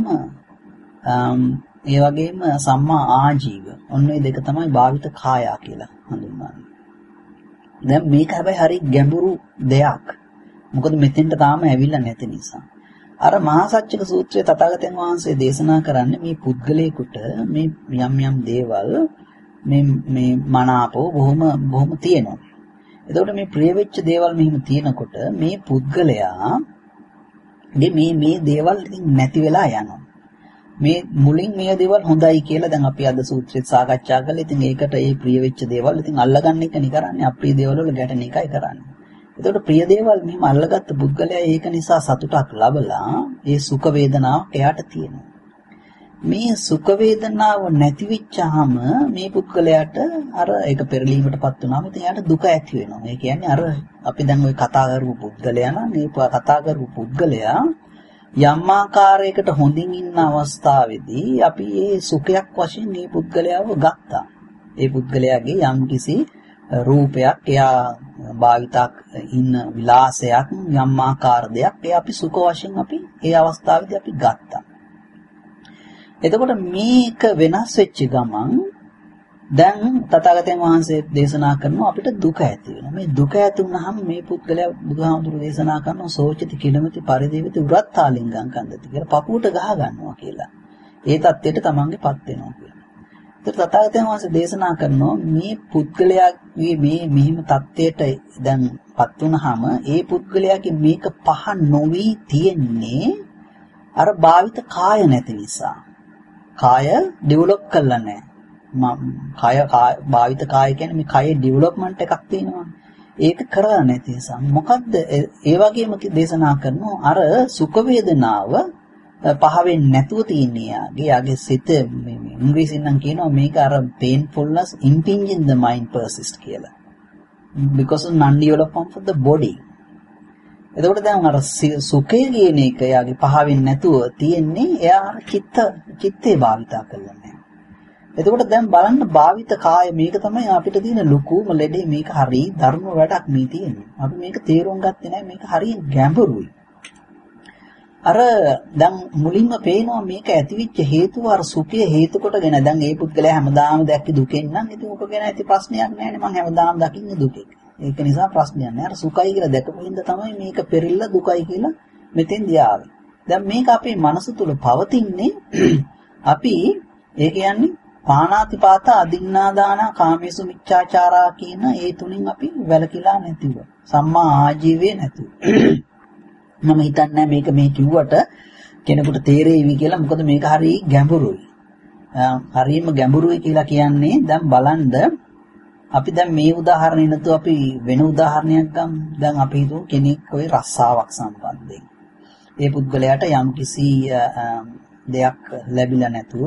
ඒ වගේම සම්මා ආජීව. ඔන්න ඔය දෙක තමයි භාවිත කාය කියලා හඳුන්වන්නේ. දැන් මේක හැබැයි හරි ගැඹුරු දෙයක්. මොකද මෙතෙන්ට තාම ඇවිල්ලා නැති නිසා. අර මහා සච්චක සූත්‍රයේ තථාගතයන් වහන්සේ දේශනා කරන්නේ මේ පුද්ගලයෙකුට මේ යම් දේවල් මේ මනාපෝ බොහොම තියෙනවා. එතකොට මේ ප්‍රිය වෙච්ච දේවල් මෙහෙම තියෙනකොට මේ පුද්ගලයා මේ දේවල් ඉතින් නැති වෙලා යනවා. මේ මුලින් මේ දේවල් හොඳයි කියලා දැන් අපි අද සූත්‍රෙත් සාකච්ඡා කළා. ඉතින් ඒකට ඒ ප්‍රිය වෙච්ච දේවල් ඉතින් අල්ලගන්න එකනේ කරන්නේ. අප්‍රිය දේවල් වල ගැටෙන එකයි කරන්නේ. එතකොට ප්‍රිය දේවල් මෙහෙම අල්ලගත්ත පුද්ගලයා ඒක නිසා සතුටක් ලබලා ඒ සුඛ වේදනාවක් එයාට තියෙනවා. මේ සුඛ වේදනාව නැති වෙච්චාම මේ පුද්ගලයාට අර ඒක පෙරලීමටපත් වුණාම ඉතින් එයාට දුක ඇති වෙනවා. ඒ කියන්නේ අර අපි දැන් ওই කතා කරපු පුද්ගලයා නම් මේ කතා කරපු පුද්ගලයා යම් ආකාරයකට හොඳින් ඉන්න අවස්ථාවේදී අපි මේ සුඛයක් වශයෙන් මේ පුද්ගලයාව ගත්තා. ඒ පුද්ගලයාගේ යම්කිසි රූපයක් එයා භාවිතක් ඉන්න විලාසයක් යම් ආකාර දෙයක් ඒ අපි සුඛ වශයෙන් අපි ඒ අවස්ථාවේදී අපි ගත්තා. එතකොට මේක වෙනස් වෙච්ච ගමන් දැන් තථාගතයන් වහන්සේ දේශනා කරනවා අපිට දුක ඇති වෙනවා. මේ දුක ඇති වුනහම මේ පුද්ගලයා බුදුහාමුදුරු දේශනා කරනවා සෝචති කිලමති පරිදේවිති උරත්තාලිංගං කන්දති කියලා පපුවට ගහ ගන්නවා කියලා. ඒ தත්ත්වයට තමන්ගේපත් වෙනවා කියලා. ඒත් තථාගතයන් වහන්සේ දේශනා කරනවා මේ පුද්ගලයාගේ මේ මෙහිම தත්ත්වයට දැන්පත් වුනහම ඒ පුද්ගලයාගේ මේක පහ නොවි තියෙන්නේ අර භාවිත කාය නැති නිසා. කාය ඩෙවලොප් කරලා නැහැ. කාය භාවිත කාය කියන්නේ මේ කයේ ඩෙවලොප්මන්ට් එකක් තියෙනවා. ඒක කරලා නැති නිසා. මොකද්ද ඒ වගේම දේශනා කරනවා අර සුඛ වේදනාව පහ වෙන්නේ නැතුව තියන්නේ යාගේ සිත මේ ඉංග්‍රීසියෙන් නම් කියනවා මේක අර painfulness impinging the mind persist කියලා. because of non development of the body. එතකොට දැන් අර සුඛය කියන එක යාගේ පහ වෙන්නේ නැතුව තියෙන්නේ එයා චිත්තේ භාවිතා කරලා නැහැ. එතකොට දැන් බලන්න භාවිත කාය මේක තමයි අපිට තියෙන ලොකුම ලෙඩේ මේක හරි ධර්ම වැඩක් මේ තියෙන්නේ. අපි මේක තේරුම් ගත්තේ නැහැ මේක හරි ගැඹුරුයි. අර දැන් මුලින්ම පේනවා මේක ඇතිවෙච්ච හේතුව අර සුඛය හේතු කොටගෙන දැන් ඒ පුද්ගලයා හැමදාම දැක්ක දුකෙන් නම් ඉතින් ඔක ගැන ඇති ප්‍රශ්නයක් නැහැ නේ මම හැමදාම දකින්නේ දුකෙන්. ඒක නිසා ප්‍රශ්නයක් නෑ. අර සුඛයි කියලා දැකපු හින්දා තමයි මේක පෙරිල්ල දුකයි කියලා මෙතෙන්දී ආවේ. දැන් මේක අපේ මනස තුල පවතින්නේ අපි ඒ කියන්නේ පාණාතිපාත අදින්නාදාන කාමේසු මිච්ඡාචාරා කියන ඒ තුنين අපි වැළකීලා නැතිව. සම්මා ආජීවයේ නැතිව. මම හිතන්නේ මේක මේ කිව්වට කෙනෙකුට තේරෙයිවි කියලා. මොකද මේක හරි ගැඹුරුයි. හරියම ගැඹුරුයි කියලා කියන්නේ දැන් බලන්න අපි දැන් මේ උදාහරණය නතු අපි වෙන උදාහරණයක් ගමු. දැන් අපි හිතුව කෙනෙක් ওই රස්සාවක් සම්බන්ධයෙන්. ඒ පුද්ගලයාට යම්කිසි දෙයක් ලැබිලා නැතුව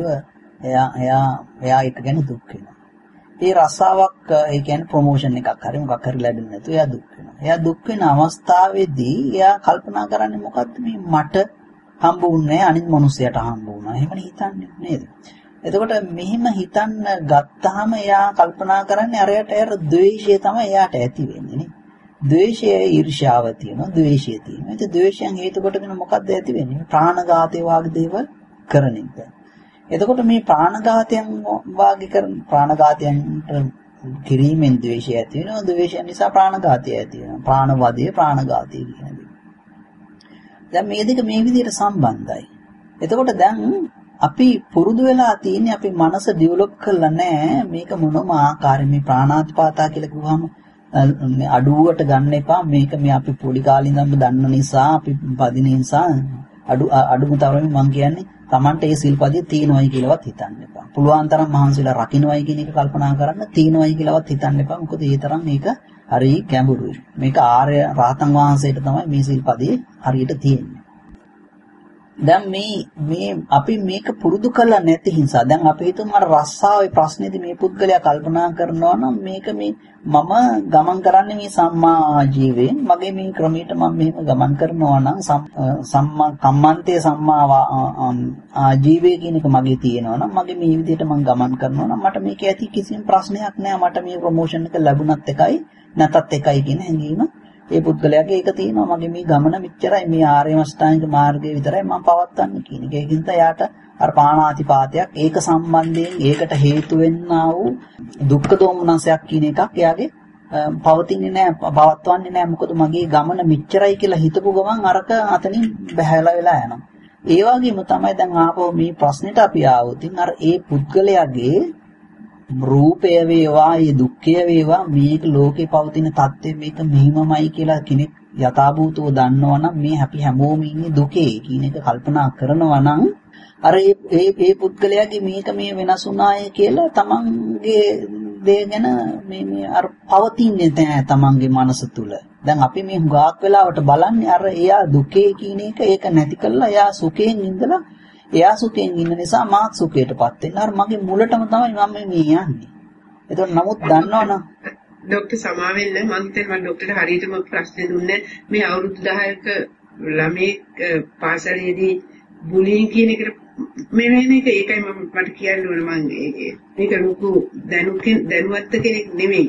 එයා ඒක ගැන දුක් වෙනවා. ඒ රස්සාවක් ඒ කියන්නේ ප්‍රොමෝෂන් එකක් හරි මොකක් හරි ලැබෙන්නේ නැතුව එයා දුක් වෙනවා. එයා දුක් වෙන අවස්ථාවේදී එයා කල්පනා කරන්නේ මොකද්ද මේ මට හම්බුන්නේ අනිත් මිනිස්සයාට හම්බ වුණා. එහෙමනේ හිතන්නේ නේද? එතකොට මෙහිම හිතන්න ගත්තාම එයා කල්පනා කරන්නේ අරයට අර ද්වේෂය තමයි එයාට ඇති වෙන්නේ නේ. ද්වේෂය ඊර්ෂ්‍යාව තියෙනවා, ද්වේෂය තියෙනවා. ඒ ද්වේෂයන් හේතු කොටගෙන මොකද්ද ඇති වෙන්නේ? ප්‍රාණඝාතය වගේ දේවල් කරන එක. එතකොට මේ ප්‍රාණඝාතයන් වාගේ කරන ප්‍රාණඝාතයන්ට කිරීමෙන් ද්වේෂය ඇති වෙනවා. ද්වේෂය නිසා ප්‍රාණඝාතය ඇති වෙනවා. ප්‍රාණවදය, ප්‍රාණඝාතය කියන දේ. දැන් මේ දෙක මේ විදිහට සම්බන්ධයි. එතකොට දැන් අපි පුරුදු වෙලා තියෙන්නේ අපි මනස ඩෙවලොප් කරලා නැහැ මේක මොනම ආකාරයෙන් මේ ප්‍රාණාතිපාතා කියලා කිව්වම අඩුවට ගන්න එපා මේක මේ අපි පොඩි කාලේ ඉඳන්ම දන්න නිසා අපි පදින නිසා අඩුම තරමේ මම කියන්නේ Tamante ඒ සිල්පදිය තියෙනවයි කියලාවත් හිතන්න එපා. පුළුවන් තරම් මහන්සිලා රකින්නවයි කියන එක කල්පනා කරන්න තියෙනවයි කියලාවත් හිතන්න එපා. මොකද ඒ තරම් මේක හරි ගැඹුරුයි. මේක ආර්ය රහතන් වහන්සේට තමයි මේ සිල්පදියේ හරියට තියෙන්නේ. දැන් මේ අපි මේක පුරුදු කරලා නැති නිසා දැන් අපි හිතමු අර රස්සාවේ ප්‍රශ්නේදී මේ පුද්ගලයා කල්පනා කරනවා නම් මේක මේ මම ගමන් කරන්නේ මේ සම්මා ආජීවයෙන් මගේ මේ ක්‍රමයට මම මෙහෙම ගමන් කරනවා නම් සම්මා කම්මන්තේ සම්මා ආජීවය කියන එක මගේ තියෙනවා නම් මගේ මේ විදිහට මම ගමන් කරනවා නම් මට මේක ඇති කිසිම ප්‍රශ්නයක් නෑ මට මේ ප්‍රොමෝෂන් එක ලැබුණත් එකයි නැතත් එකයි කියන හැඟීම ඒ පුද්ගලයාගේ ඒක තියෙනවා මගේ මේ ගමන මෙච්චරයි මේ ආර්ය අෂ්ටාංගික මාර්ගය විතරයි මම පවත්වන්නේ කියන එක. ඒකින්ද යාට අර පාණාතිපාතයක් ඒක සම්බන්ධයෙන් ඒකට හේතු වෙන්නා වූ දුක්ඛ දෝමනසයක් කියන එකක් එයාගේ පවතින්නේ නැහැ පවත්වන්නේ නැහැ. මොකද මගේ ගමන මෙච්චරයි කියලා හිතපු ගමන් අරක අතනින් බහැලා වෙලා යනවා. ඒ වගේම තමයි දැන් ආපහු මේ ප්‍රශ්නෙට අපි ආවොත් අර ඒ පුද්ගලයාගේ රූපය වේවා ඒ දුක්ඛය වේවා මේක ලෝකේ පවතින தත්ත්වය මේක මෙහිමමයි කියලා කෙනෙක් යථාභූතව දන්නවා නම් මේ අපි හැමෝම ඉන්නේ දුකේ කියන එක කල්පනා කරනවා නම් අර ඒ පුද්ගලයාගේ මේක මේ වෙනස් වුණාය කියලා තමන්ගේ දේ ගැන මේ අර පවතින්නේ නැහැ තමන්ගේ මනස තුල. දැන් අපි මේ හුඟක් වෙලාවට බලන්නේ අර එයා දුකේ කියන එක ඒක නැති කළා එයා සුඛයෙන් ඉඳලා එයා සුඛයෙන් ඉන්න නිසා මාත් සුඛයටපත් වෙන්න. අර මගේ මුලටම තමයි මම මේ යන්නේ. ඒතකොට නමුත් දන්නවනම් ડોક્ટર සමාවෙන්න මම හිතන්නේ මම ડોක්ටර්ට හරියටම ප්‍රශ්නේ දුන්නේ මේ අවුරුදු 10ක ළමයි පාසලේදී බුලින් කියන එකට මේ වෙන එක ඒකයි මට කියන්න ඕන මම මේක ලොකු දැනුවත් කෙනෙක් නෙමෙයි.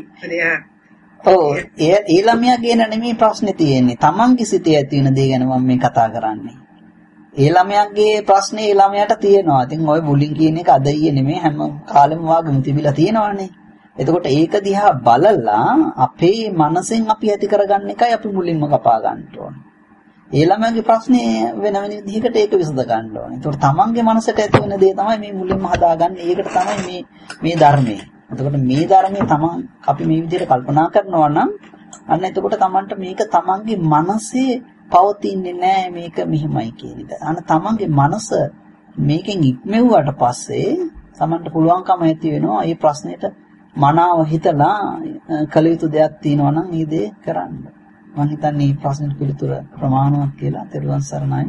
ඒ ළමයා කියන නෙමෙයි ප්‍රශ්නේ තියෙන්නේ. තමන්ගේ සිතේ ඇති වෙන දේ ගැන මම මේ කතා කරන්නේ. ඒ ළමයාගේ ප්‍රශ්නේ ඒ ළමයාට තියෙනවා. ඉතින් ওই බුලින් කියන එක අද ඊයේ නෙමෙයි හැම කාලෙම වාගෙම තිබිලා තියෙනවානේ. එතකොට ඒක දිහා බලලා අපේ මනසෙන් අපි ඇති කරගන්න එකයි අපි මුලින්ම කපා ගන්න ඕනේ. ඒ ළමයාගේ ප්‍රශ්නේ වෙන විදිහකට ඒක විසඳ ගන්න ඕනේ. ඒතකොට තමන්ගේ මනසට ඇති වෙන දේ තමයි මේ මුලින්ම හදාගන්නේ. ඒකට තමයි මේ ධර්මය. එතකොට මේ ධර්මයේ තමන් අපි මේ විදිහට කල්පනා කරනවා නම් අන්න එතකොට තමන්ට මේක තමන්ගේ මනසේ පවතින්නේ නැහැ මේක මෙහිමයි කියන එක. අන්න තමන්ගේ මනස මේකෙන් ඉක්මෙව්වට පස්සේ තමන්ට පුළුවන්කම ඇති වෙනවා මේ ප්‍රශ්නෙට මනාව හිතලා කළ යුතු දෙයක් තියෙනවා නම් මේ දේ කරන්න. මම හිතන්නේ මේ ප්‍රශ්නෙට පිළිතුර ප්‍රමාණවත් කියලා. තෙරුවන් සරණයි.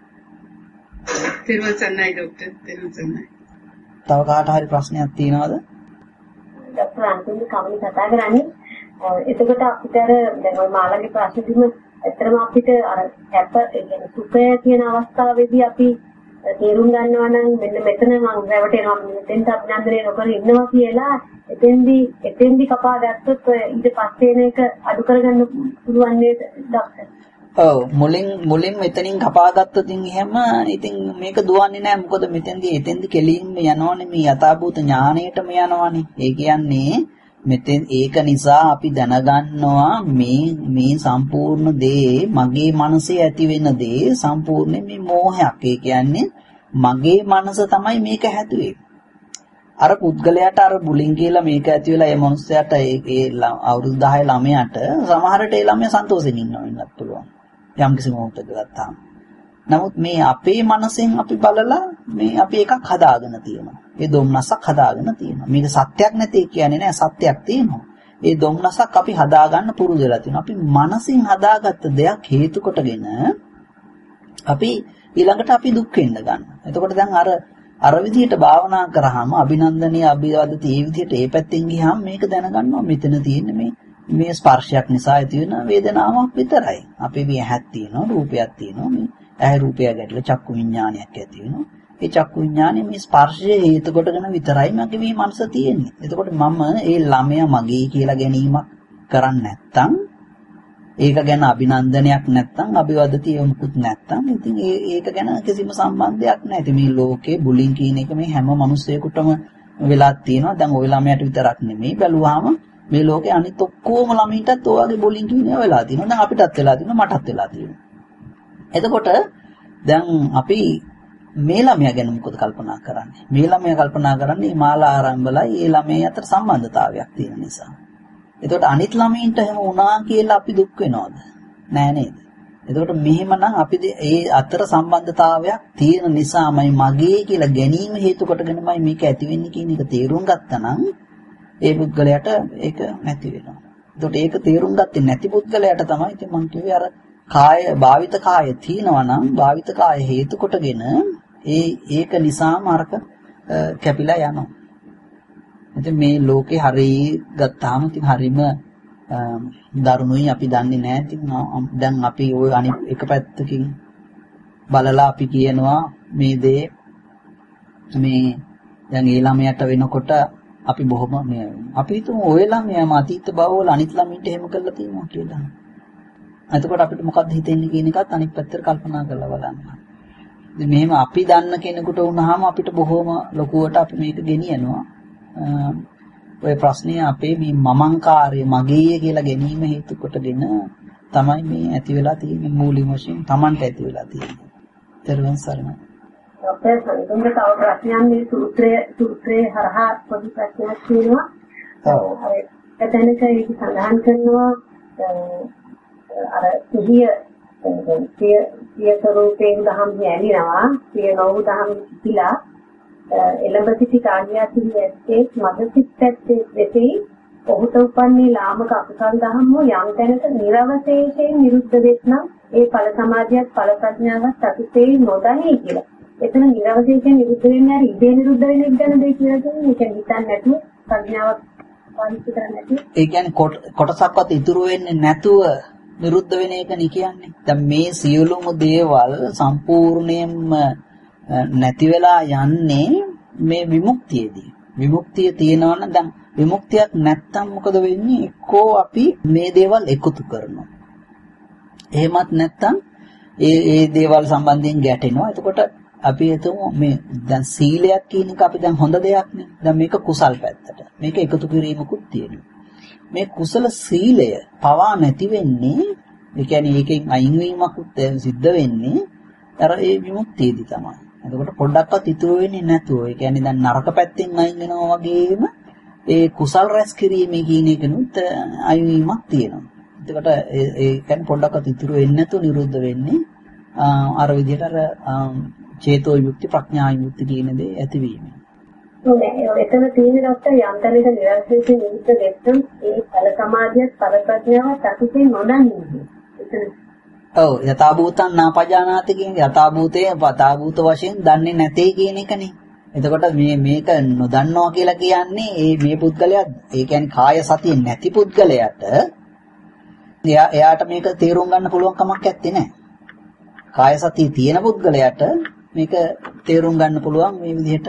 තෙරුවන් සරණයි ડોක්ටර්. තෙරුවන් සරණයි. තව කාට හරි ප්‍රශ්නයක් තියෙනවද? ડોක්ටර් අන්තිමට කවුරු කතා කරන්නේ? එතකොට අපිට අර දැන් ওই මාළගේ ප්‍රශ්නෙදිම ඇත්තටම අපිට අර කැප කියන්නේ සුඛය කියන අවස්ථාවේදී අපි තේරුම් ගන්නවා නම් මෙන්න මෙතන මම රැවටෙනවා මෙතෙන්ට අභිනන්දනය නොකර ඉන්නවා කියලා එතෙන්දි කපා ගත්තොත් ඊට පස්සේ එන එක අඩු කරගන්න පුළුවන් නේද ડોක්ටර්? ඔව් මුලින් මෙතනින් කපා ගත්තොත් එහෙම ඉතින් මේක දුවන්නේ නැහැ. මොකද එතෙන්දි කෙලින්ම යනවනේ මේ යථාභූත ඥාණයටම යනවනේ. ඒ කියන්නේ ඒක නිසා අපි දැනගන්නවා මේ සම්පූර්ණ දේ මගේ මනසේ ඇති වෙන දේ සම්පූර්ණ මේ මෝහයක්. ඒ කියන්නේ මගේ මනස තමයි මේක හැදුවේ. අර පුද්ගලයාට අර බුලින් කියලා මේක ඇති වෙලා ඒ මනුස්සයාට ඒ අවුරුදු 10 ළමයාට සමහරට ඒ ළමයා සන්තෝෂෙන් ඉන්නවා වෙන්නත් පුළුවන්. යම්කිසි මොහොතක ගත්තාම. නමුත් මේ අපේ මනසෙන් අපි බලලා මේ අපි එකක් හදාගෙන තියෙනවා. ඒ දොම්නසක් හදාගෙන තියෙනවා. මේක සත්‍යක් නැති කියන්නේ නෑ සත්‍යක් තියෙනවා. ඒ දොම්නසක් අපි හදාගන්න පුරුදු වෙලා තියෙනවා. අපි මනසින් හදාගත්ත දෙයක් හේතු කොටගෙන අපි ඊළඟට අපි දුක් වෙන්න ගන්නවා. එතකොට දැන් අර විදිහට භාවනා කරාම අභිනන්දනීය අභිවාදති මේ විදිහට ඒ පැත්තෙන් ගියාම මේක දැනගන්නවා මෙතන තියෙන්නේ මේ ස්පර්ශයක් නිසා ඇති වෙන වේදනාවක් විතරයි. අපේ මේ ඇහක් තියෙනවා රූපයක් තියෙනවා මේ ඇහැ රූපය ගැටලා චක්කු විඥානයක් ඇති වෙනවා. ඒ චක්කු විඥානේ මේ ස්පර්ශයේ හේතු කොටගෙන විතරයි මගේ මේ මනස තියෙන්නේ. එතකොට මම ඒ ළමයා මගේ කියලා ගැනීමක් කරන්නේ නැත්තම් ඒක ගැන අභිනන්දනයක් නැත්තම් අභිවදතිය මුකුත් නැත්තම් ඉතින් ඒක ගැන කිසිම සම්බන්ධයක් නැහැ. ඉතින් මේ ලෝකේ බුලින් කියන එක මේ හැම මිනිස්සෙකුටම වෙලා තියෙනවා. දැන් ওই ළමයාට විතරක් නෙමෙයි බැලුවාම මේ ලෝකේ අනිත් ඔක්කොම ළමයින්ටත් ඔය වගේ බුලින් කියන ඒවා වෙලා තියෙනවා. දැන් අපිටත් වෙලා තියෙනවා මටත් වෙලා තියෙනවා. එතකොට දැන් අපි මේ ළමයා ගැන මොකද කල්පනා කරන්නේ? මේ ළමයා කල්පනා කරන්නේ මාලා ආරම්භලයි ඒ ළමයා අතර සම්බන්ධතාවයක් තියෙන නිසා. එතකොට අනිත් ළමයින්ට එහෙම වුණා කියලා අපි දුක් වෙනවද? නෑ නේද? එතකොට මෙහෙමනම් අපි ඒ අතර සම්බන්ධතාවයක් තියෙන නිසාමයි මගේ කියලා ගැනීම හේතු කොටගෙනමයි මේක ඇති වෙන්නේ කියන එක තේරුම් ගත්තනම් ඒ පුද්ගලයාට ඒක නැති වෙනවා. එතකොට ඒක තේරුම් ගත්තේ නැති පුද්ගලයාට තමයි ඉතින් මම කිව්වේ අර කාය භාවිත කාය තියෙනවා නම් භාවිත කාය හේතු කොටගෙන ඒක නිසාම අරක කැපිලා යනවා. ඉතින් මේ ලෝකේ හරි ගත්තාම ඉතින් හරීම දරුණුයි අපි දන්නේ නැහැ. ඉතින් දැන් අපි ওই අනිත් එක පැත්තකින් බලලා අපි කියනවා මේ දේ මේ දැන් ඒ ළමයට වෙනකොට අපි බොහොම මේ අපි හිතමු ওই ළමයාම අතීත භවවල අනිත් ළමින්ට එහෙම කරලා තියෙනවා කියලා. එතකොට අපිට මොකද්ද හිතෙන්නේ කියන එකත් අනිත් පැත්තට කල්පනා කරලා බලන්න. ඉතින් මෙහෙම අපි දන්න කෙනෙකුට වුණාම අපිට බොහොම ලොකුවට අපි මේක ගෙනියනවා. ඔය ප්‍රශ්නේ අපේ මේ මමංකාරය මගේ කියලා ගැනීම හේතු කොටගෙන තමයි මේ ඇති වෙලා තියෙන්නේ මූලික වශයෙන් Tamanට ඇති වෙලා තියෙන්නේ. ඊළඟ සරණයි. අපේ සංගමක තව ප්‍රශ්නයක් මේ සූත්‍රයේ හරහා පොඩි ප්‍රශ්නයක් තියෙනවා. ඔව්. එතනක ඒක සඳහන් කරනවා අර සිහිය සිය ස්වરૂපයෙන් දහම් යැලිනවා සිය නොවු දහම් කිලා එළඹ සිටි කාර්යයන්හි ඇත්තේ මදසිතත් දෙතේ ඔහුට උපන්නේ ලාමක අකුසල් දහම් හෝ යම් තැනක නිර්වශේෂයෙන් නිරුද්ධ වෙත්නම් ඒ ඵල සමාධියත් ඵල ප්‍රඥාවත් අතිසේ නොදැනී කියලා. එතන නිර්වශේෂයෙන් නිරුද්ධ වෙන්නේ අර ඉදේ නිරුද්ධ වෙන එක ගැන දෙයි කියලා කියන්නේ. ඒක හිතන්නේ නැතුව ප්‍රඥාවක් පාවිච්චි කරන්නේ නැතුව. ඒ කියන්නේ කොටසක්වත් ඉතුරු වෙන්නේ නැතුව නිරුද්ධ වෙන එකනේ කියන්නේ. දැන් මේ සියලුම දේවල් සම්පූර්ණයෙන්ම නැති වෙලා යන්නේ මේ විමුක්තියේදී. විමුක්තිය තියෙනවා නම් දැන් විමුක්තියක් නැත්තම් මොකද වෙන්නේ? එක්කෝ අපි මේ දේවල් එකතු කරනවා. එහෙමත් නැත්තම් ඒ දේවල් සම්බන්ධයෙන් ගැටෙනවා. එතකොට අපි හිතමු මේ දැන් සීලයක් කියන එක අපි දැන් හොඳ දෙයක් නේ. දැන් මේක කුසල් පැත්තට. මේක එකතු කිරීමකුත් තියෙනවා. මේ කුසල සීලය පවා නැති වෙන්නේ, ඒ කියන්නේ ඒකෙන් අයින් වීමකුත් සිද්ධ වෙන්නේ අර ඒ විමුක්තියදී තමයි. එතකොට පොඩ්ඩක්වත් ඉතුරු වෙන්නේ නැතුව. ඒ කියන්නේ දැන් නරක පැත්තෙන් අයින් වෙනවා වගේම ඒ කුසල් රැස් කිරීමේ කියන එකනුත් අයින් වීමක් තියෙනවා. එතකොට ඒ කියන්නේ පොඩ්ඩක්වත් ඉතුරු වෙන්නේ නැතුව නිරුද්ධ වෙන්නේ අර විදිහට අර චේතෝ විමුක්ති ප්‍රඥා විමුක්ති කියන දේ ඇතිවීම. එතන තියෙන ડોක්ටර් යන්තරේක නිරන්තරයෙන් නිරුද්ධ වෙත්තම් ඒ ඵල සමාධියත් ඵල ප්‍රඥාවත් අතිශයින් නොදන්නේ. එතන ඔව් යථාභූතං නාපජානාති කියන්නේ යථාභූතයේ පතාභූත වශයෙන් දන්නේ නැtei කියන එකනේ. එතකොට මේක නොදන්නවා කියලා කියන්නේ මේ පුද්ගලයා, ඒ කියන්නේ කාය සතිය නැති පුද්ගලයාට එයාට මේක තේරුම් ගන්න පුළුවන් කමක් නැත්තේ නෑ. කාය සතිය තියෙන පුද්ගලයාට මේක තේරුම් ගන්න පුළුවන් මේ විදිහට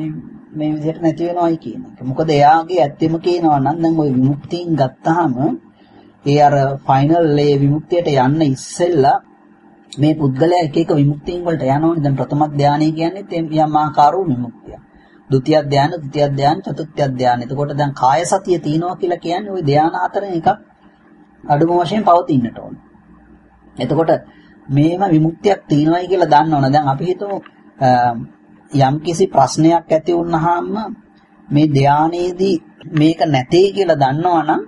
නැති වෙනවයි කියන එක. මොකද එයාගේ ඇත්තෙම කියනවා නම් දැන් ওই විමුක්තියෙන් ගත්තාම ඒ අර ෆයිනල් ඒ විමුක්තියට යන්න ඉස්සෙල්ලා මේ පුද්ගලයා එක එක විමුක්තියන් වලට යනෝනේ. දැන් ප්‍රථම ධානය කියන්නේ යම් ආකාරෝ විමුක්තිය. ဒုတိ ය ධානය, තෘතිය ධානය, චතුර්ථ ධානය. එතකොට දැන් කාය සතිය තියෙනවා කියලා කියන්නේ ওই ධාන හතරෙන් එකක් අඩුම වශයෙන් පවතින්නට ඕන. එතකොට මේම විමුක්තියක් තියෙනවායි කියලා දන්නවනේ. දැන් අපි හිතමු යම් කිසි ප්‍රශ්නයක් ඇති වුණාම මේ ධානයේදී මේක නැtei කියලා දන්නවනම්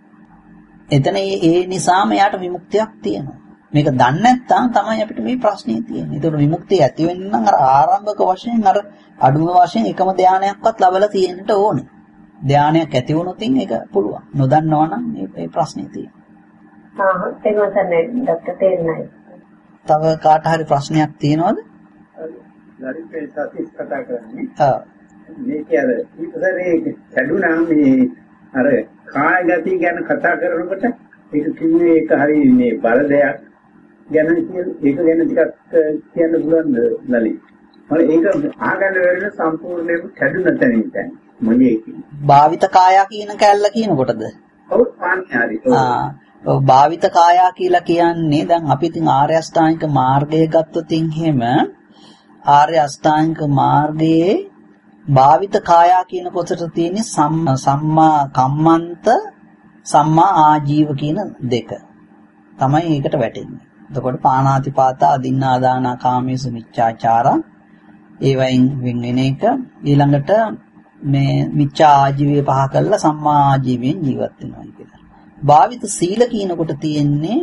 එතන ඒ නිසාම යාට විමුක්තියක් තියෙනවා. මේක දන්නේ නැත්නම් තමයි අපිට මේ ප්‍රශ්නේ තියෙන්නේ. ඒතකොට විමුක්තිය ඇති වෙන්න නම් අර ආරම්භක වශයෙන් අර අඩුම වශයෙන් එකම ධානයක්වත් ලැබලා තියෙන්නට ඕනේ. ධානයක් ඇති වුණොත් ඒක පුළුවන්. නොදන්නවා නම් මේ ප්‍රශ්නේ තියෙනවා. ඒක තමයි ડોක්ටර් තේරෙන්නේ. තව කාට හරි ප්‍රශ්නයක් තියෙනවද? ලරිතේ සතිස් කතා කරන්නේ. මේක අර ඊපස්සේ කැඩුනා මේ අර කාය ගති ගැන කතා කරනකොට ඒක කිව්වේ ඒක හරි මේ බල දෙයක් ගැන ඒක ගැන ටිකක් කියන්න පුළුවන්ද ලලි? මම ඒක අහගන්න වෙන සම්පූර්ණයෙන්ම කැඩුන තැනින් දැන් මොලේ කියන්නේ. භාවිත කායා කියන කැලල කියනකොටද? ඔව් හරි. ඔව් භාවිත කායා කියලා කියන්නේ දැන් අපි ඉතින් ආර්ය අෂ්ටාංගික මාර්ගය ගත්තොත් එහෙම ආර්ය අෂ්ටාංගික මාර්ගයේ භාවිත කායා කියන කොටසට තියෙන සම්මා කම්මන්ත සම්මා ආජීව කියන දෙක තමයි ඒකට වැටෙන්නේ. එතකොට පාණාතිපාත අදින්නාදාන කාමේසු මිච්ඡාචාරා ඒ වයින් වෙන එක ඊළඟට මේ මිච්ඡා ආජීවය පහ කරලා සම්මා ආජීවයෙන් ජීවත් වෙනවා කියලා. භාවිත සීල කියනකොට තියෙන්නේ